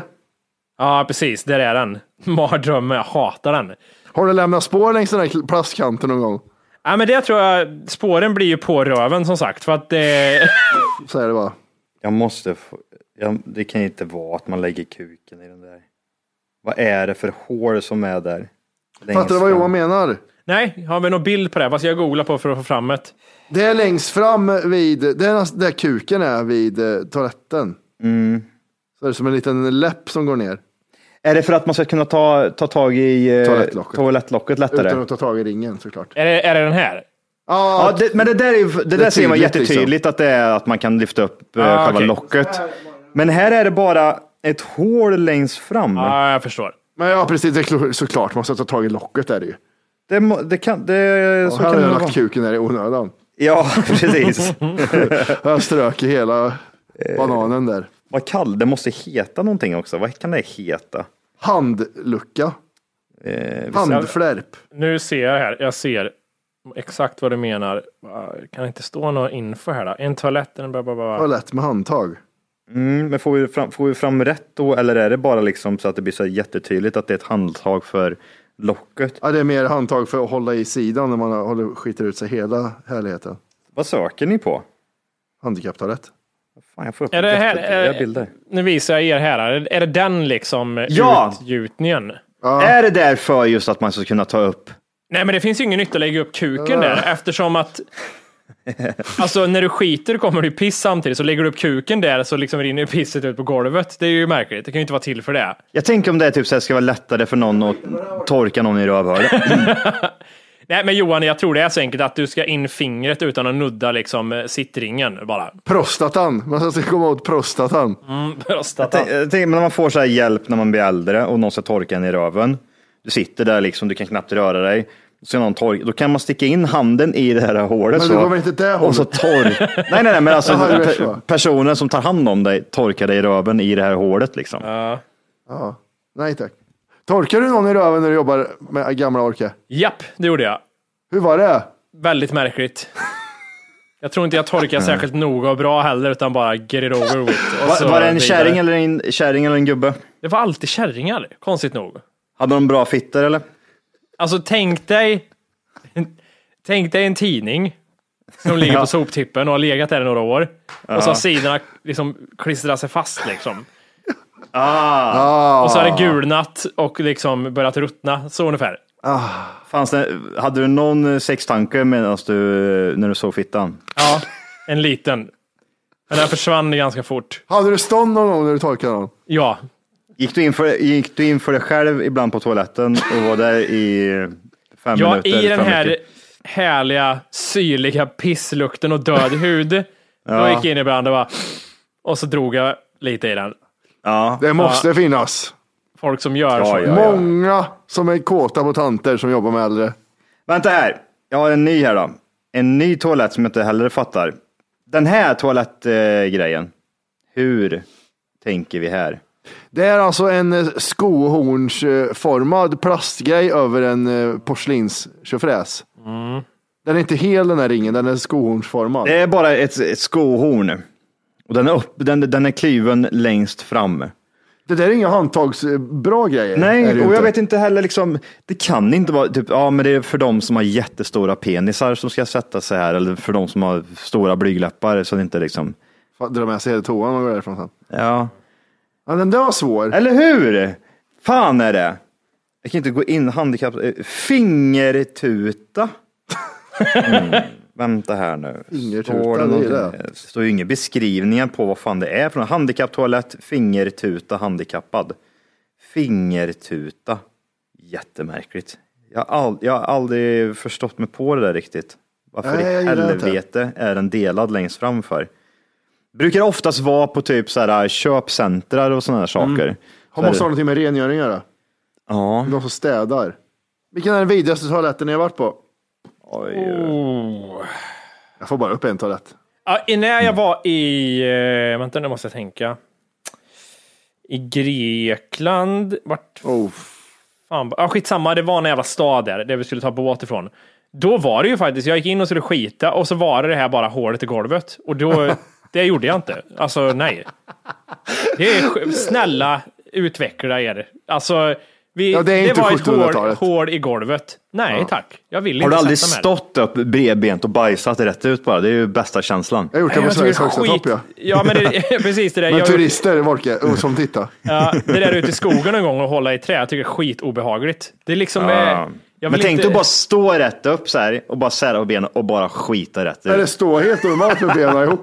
Ja, precis. Där är den. Mardrömmen. Jag hatar den. Har du lämnat spår längs den här plastkanten någon gång? Ja, men det tror jag, spåren blir ju på röven som sagt. För att det... Så är det bara. Jag måste få, jag, det kan inte vara att man lägger kuken i den där. Vad är det för hål som är där? Längst Fattar du vad fram? Johan menar? Nej, har vi någon bild på det? Vad ska jag googla på för att få fram ett? Det är längst fram vid, det är där kuken är vid eh, toaletten. Mm. Så är det som en liten läpp som går ner. Är det för att man ska kunna ta, ta tag i eh, Toalettlocket. toalettlocket lättare? Utan att ta tag i ringen såklart. Är det, är det den här? Ah, Ja, det, men det där, är, det där ser man jättetydligt liksom. Att det är att man kan lyfta upp eh, Ah, själva okej. locket. Men här är det bara ett hål längst fram. Ja, jag förstår. Men ja, precis. Det är klo- såklart. Man ska ta tag i locket är det ju. Det, må- det kan, det, Och så här kan har det jag vara. lagt kuken där i onödan. Ja, precis. Jag strök i hela bananen där. Vad kall, det måste heta någonting också. Vad kan det heta? Handlucka. Eh, Handflärp. Nu ser jag här. Jag ser exakt vad du menar. Kan inte stå någon info här då? En toalett. En bla, bla, bla. Toalett med handtag. Mm, men får vi, fram, får vi fram rätt då? Eller är det bara liksom så att det blir så jättetydligt att det är ett handtag för locket? Ja, det är mer handtag för att hålla i sidan när man håller, skiter ut sig hela härligheten. Vad söker ni på? Handikapptoalett. Fan, jag får upp Är det här, jättetydliga är, bilder. nu visar jag er här. Är, är det den liksom Ja! utgjutningen? Ja. Är det därför just att man ska kunna ta upp? Nej, men det finns ju ingen nytta att lägga upp kuken där eftersom att alltså när du skiter kommer du piss samtidigt, så lägger du upp kuken där så liksom rinner pisset ut på golvet. Det är ju märkligt. Det kan ju inte vara till för det. Jag tänker om det är typ så här, ska vara lättare för någon att torka någon i rövhålet. Nej, men Johan, jag tror det är så enkelt att du ska in fingret utan att nudda liksom sittringen bara. Prostatan. Man ska komma åt prostatan. Mm, Jag tänker, jag tänker, men när man får så här hjälp när man blir äldre och någon ska torka en i röven. Du sitter där liksom, du kan knappt röra dig. Så någon tork, då kan man sticka in handen i det här hålet. Men så, du kommer inte där och så torr. nej, nej, nej, men alltså Jaha, det är pe- så. personen som tar hand om dig torkar dig i röven i det här hålet liksom. Ja. Ja. Nej tack. Torkar du någon i röven när du jobbar med gamla orke? Japp, det gjorde jag. Hur var det? Väldigt märkligt. Jag tror inte jag torkar särskilt noga och bra heller, utan bara get it over with. Och så Var, var det en vidare. kärring eller en, kärring eller en gubbe? Det var alltid kärringar, konstigt nog. Hade de bra fitter eller? Alltså tänk dig tänk dig en tidning som ligger på soptippen och har legat där i några år. Och så har sidorna liksom klistrat sig fast liksom. Ah, Ah. Och så har det gulnat och liksom börjat ruttna, så ungefär. fanns det, hade du någon sextanke medan du, när du såg fittan? Ja, en liten. Men den försvann ganska fort. Hade du stånd någon gång när du torkade någon? Ja, Gick du in för, gick du in för dig själv ibland på toaletten och var där i fem ja minuter? i den fem här minuter? härliga, syrliga pisslukten och död hud. Då gick jag in ibland och bara, och så drog jag lite i den. Ja. Det måste finnas. Folk som gör Ja, så. ja. Många som är kåta på tanter som jobbar med äldre. Vänta här, jag har en ny här då. En ny toalett som jag inte heller fattar. Den här toalettgrejen, hur tänker vi här? Det är alltså en eh, skohornsformad plastgrej över en eh, porslinstjofräs. Mm. Den är inte hel den här ringen, den är skohornsformad. Det är bara ett, ett skohorn. Och den är, upp, den, den är klyven längst fram. Det där är inga handtagsbra grejer. är Nej, det ju och jag inte. vet inte heller liksom, det kan inte vara typ, ja men det är för de som har jättestora penisar som ska sätta sig här, eller för de som har stora blygläppar så det inte liksom, Fan, dra med sig hela toan och gå därifrån sen. ja. Ja, den där var svår. Eller hur? Fan är det? Jag kan inte gå in handikapp. Fingertuta. Mm. Vänta här nu. Fingertuta, Står det det är någonting? det. Det står ju inga beskrivningar på vad fan det är från handikapptoalett, fingertuta, handikappad. Fingertuta. Jättemärkligt. Jag har, all, jag har aldrig förstått mig på det där riktigt. Varför Nej, jag i gillar inte. helvete är den delad längst fram för? Brukar oftast vara på typ så här köpcentrar och sådana här saker. Har Så måste är ha det- någonting med rengöring att göra. Ja. De som städar. Vilken är den vidrigaste toaletten ni har varit på? Oj. Oh. Jag får bara upp en toalett. Ja, när jag var i, eh, vänta nu måste jag tänka. I Grekland, vart Oh. fan, ja skitsamma, det var en jävla stad där, där vi skulle ta båt ifrån. Då var det ju faktiskt, jag gick in och skulle skita och så var det det här bara hålet i golvet. Och då, det gjorde jag inte. Alltså nej. Det är, snälla, utveckla er. Alltså, vi, Ja, det är inte var ett hål, sjuttonhundratalet. hål i golvet. Nej tack, jag vill Har inte du aldrig sätta mig. stått upp bredbent och bajsat rätt ut bara? Det är ju bästa känslan. Jag har gjort det Nej, med jag tycker Sveriges högsta skit- topp, ja. Ja, men det, precis det där. Men Jag, turister, Volke, oh, som tittar. ja, det där ute i skogen en gång och hålla i trä, jag tycker det är skitobehagligt. Det är liksom... eh, jag Men vill tänk inte- dig att bara stå rätt upp så här och bara sära på benen och bara skita rätt Eller ut. stå helt normalt med benen ihop.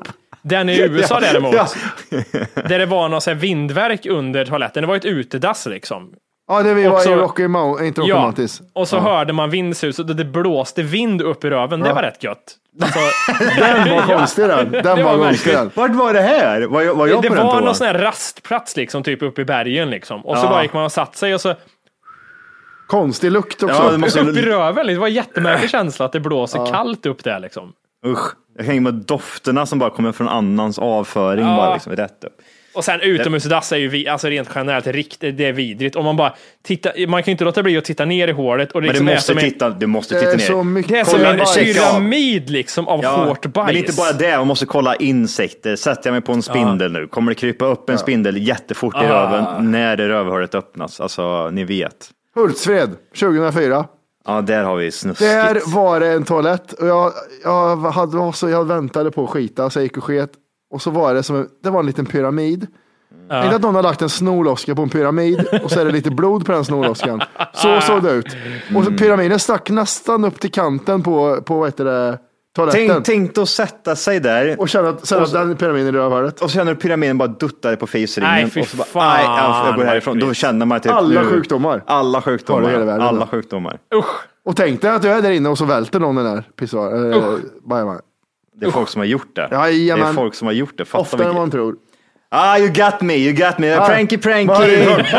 Den i U S A Ja, däremot, ja. där det var någon så här vindverk under toaletten. Det var ett utedass liksom. Ja, det vi Och var så- i Rocky Mountain, inte Rocky Ja, Mountains. och så ja. hörde man vindsuset och det blåste vind upp i röven. Det var rätt gött. Alltså, Den var konstig den. Den Det var var konstig den. Vart var det här? Var jag, var jag det på den var toan? någon sån här rastplats liksom, typ uppe i bergen liksom. Och så Ja. bara gick man och satt sig och så Konstig lukt också. Ja, det måste... upp i röven. Det var en jättemärklig känsla att det blåser kallt upp där liksom. Usch, jag hänger med dofterna som bara kommer från annans avföring, Ja. bara liksom rätt upp. Och sen utomhusdass är ju vi, alltså rent generellt riktigt, det är vidrigt. Om man bara tittar, man kan ju inte låta bli att titta ner i hålet. Och Men liksom du är måste som en- titta, du måste Det titta är ner. så mycket. Det är som Kolla, en checka av. pyramid liksom av hårt bajs. Men inte bara det, man måste kolla insekter. Sätter jag mig på en spindel nu, kommer det krypa upp en spindel jättefort i röven när det rövhålet öppnas? Alltså, ni vet. Hultsfred, tjugohundrafyra. Ja, där har vi snuskigt. Där var det en toalett och jag, jag, hade, var så, jag väntade på att skita så jag gick och sket. Och så var det som en, det var en liten pyramid. Ja. Inte att någon har lagt en snorloska på en pyramid och så är det lite blod på den snorloskan. Så såg det ut. Och så pyramiden stack nästan upp till kanten på, på vad heter det, toaletten. Tänk, tänk att sätta sig där Och känna att, känna att den pyramiden i rövhålet. och så känner du pyramiden bara duttar på faceringen. Nej, fy och så bara, fan, nej, jag jag går vad härifrån. Då äckligt. känner man typ Alla nu- sjukdomar. Alla Har det hela sjukdomar. världen Alla då? sjukdomar. Usch. Och tänk dig att du är där inne och så välter någon den där pissoar. Eller, bajamaj. Det är folk som har gjort det. Det är Jajamän. folk som har gjort det. Fatta Oftare än vilket... man tror. Ah, you got me, you got me. Ah. Pranky, pranky. Vad har du gjort?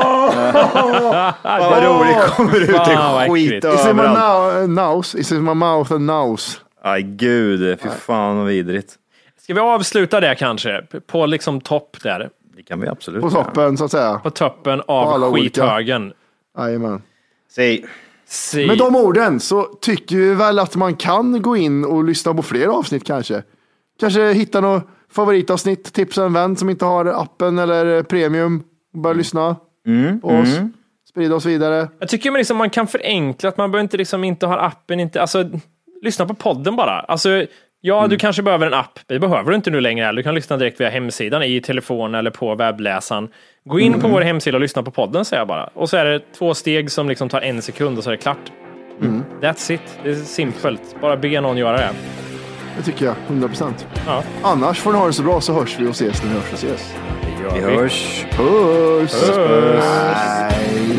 Vad roligt, kommer ut Fan, vad i skit äckligt. Is in my överallt. now- nose, is in my mouth and nose. Aj gud, fy fan vad vidrigt. Ska vi avsluta det kanske? På liksom topp där. Det kan vi absolut På toppen så att säga. På toppen På alla av olika. skithögen. Jajamän. Säg. Si. Med de orden så tycker vi väl att man kan gå in och lyssna på fler avsnitt kanske. Kanske hitta något favoritavsnitt, tipsa en vän som inte har appen eller premium. Bara lyssna Mm, på oss. mm. Sprida oss vidare. Jag tycker man, liksom, man kan förenkla att man behöver inte, liksom, inte ha appen, inte, alltså, lyssna på podden bara. Alltså, ja, Mm. du kanske behöver en app. Det behöver du inte nu längre. Du kan lyssna direkt via hemsidan i telefon eller på webbläsaren. Gå in Mm. på vår hemsida och lyssna på podden, säger jag bara. Och så är det två steg som liksom tar en sekund och så är det klart. Mm. That's it. Det är simpelt. Bara be någon göra det. Det tycker jag, hundra procent. Ja. Annars får ni ha det så bra så hörs vi och ses när vi hörs och ses. Vi hörs. Puss! Puss. Hej.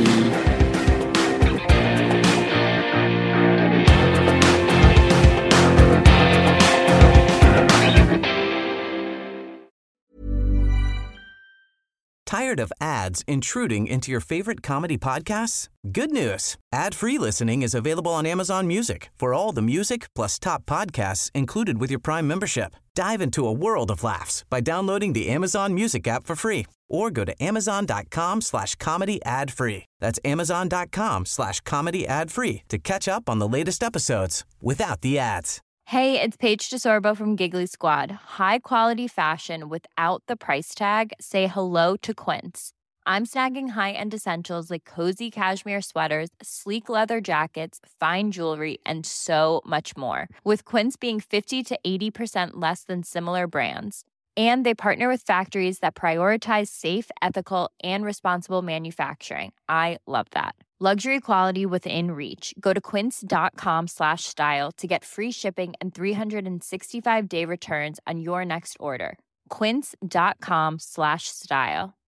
Tired of ads intruding into your favorite comedy podcasts? Good news. Ad-free listening is available on Amazon Music for all the music plus top podcasts included with your Prime membership. Dive into a world of laughs by downloading the Amazon Music app for free or go to amazon.com slash comedy ad free. That's amazon.com slash comedy ad free to catch up on the latest episodes without the ads. Hey, it's Paige DeSorbo from Giggly Squad. High quality fashion without the price tag. Say hello to Quince. I'm snagging high-end essentials like cozy cashmere sweaters, sleek leather jackets, fine jewelry, and so much more. With Quince being fifty to eighty percent less than similar brands. And they partner with factories that prioritize safe, ethical, and responsible manufacturing. I love that. Luxury quality within reach. Go to quince.com slash style to get free shipping and three sixty-five day returns on your next order. Quince.com slash style.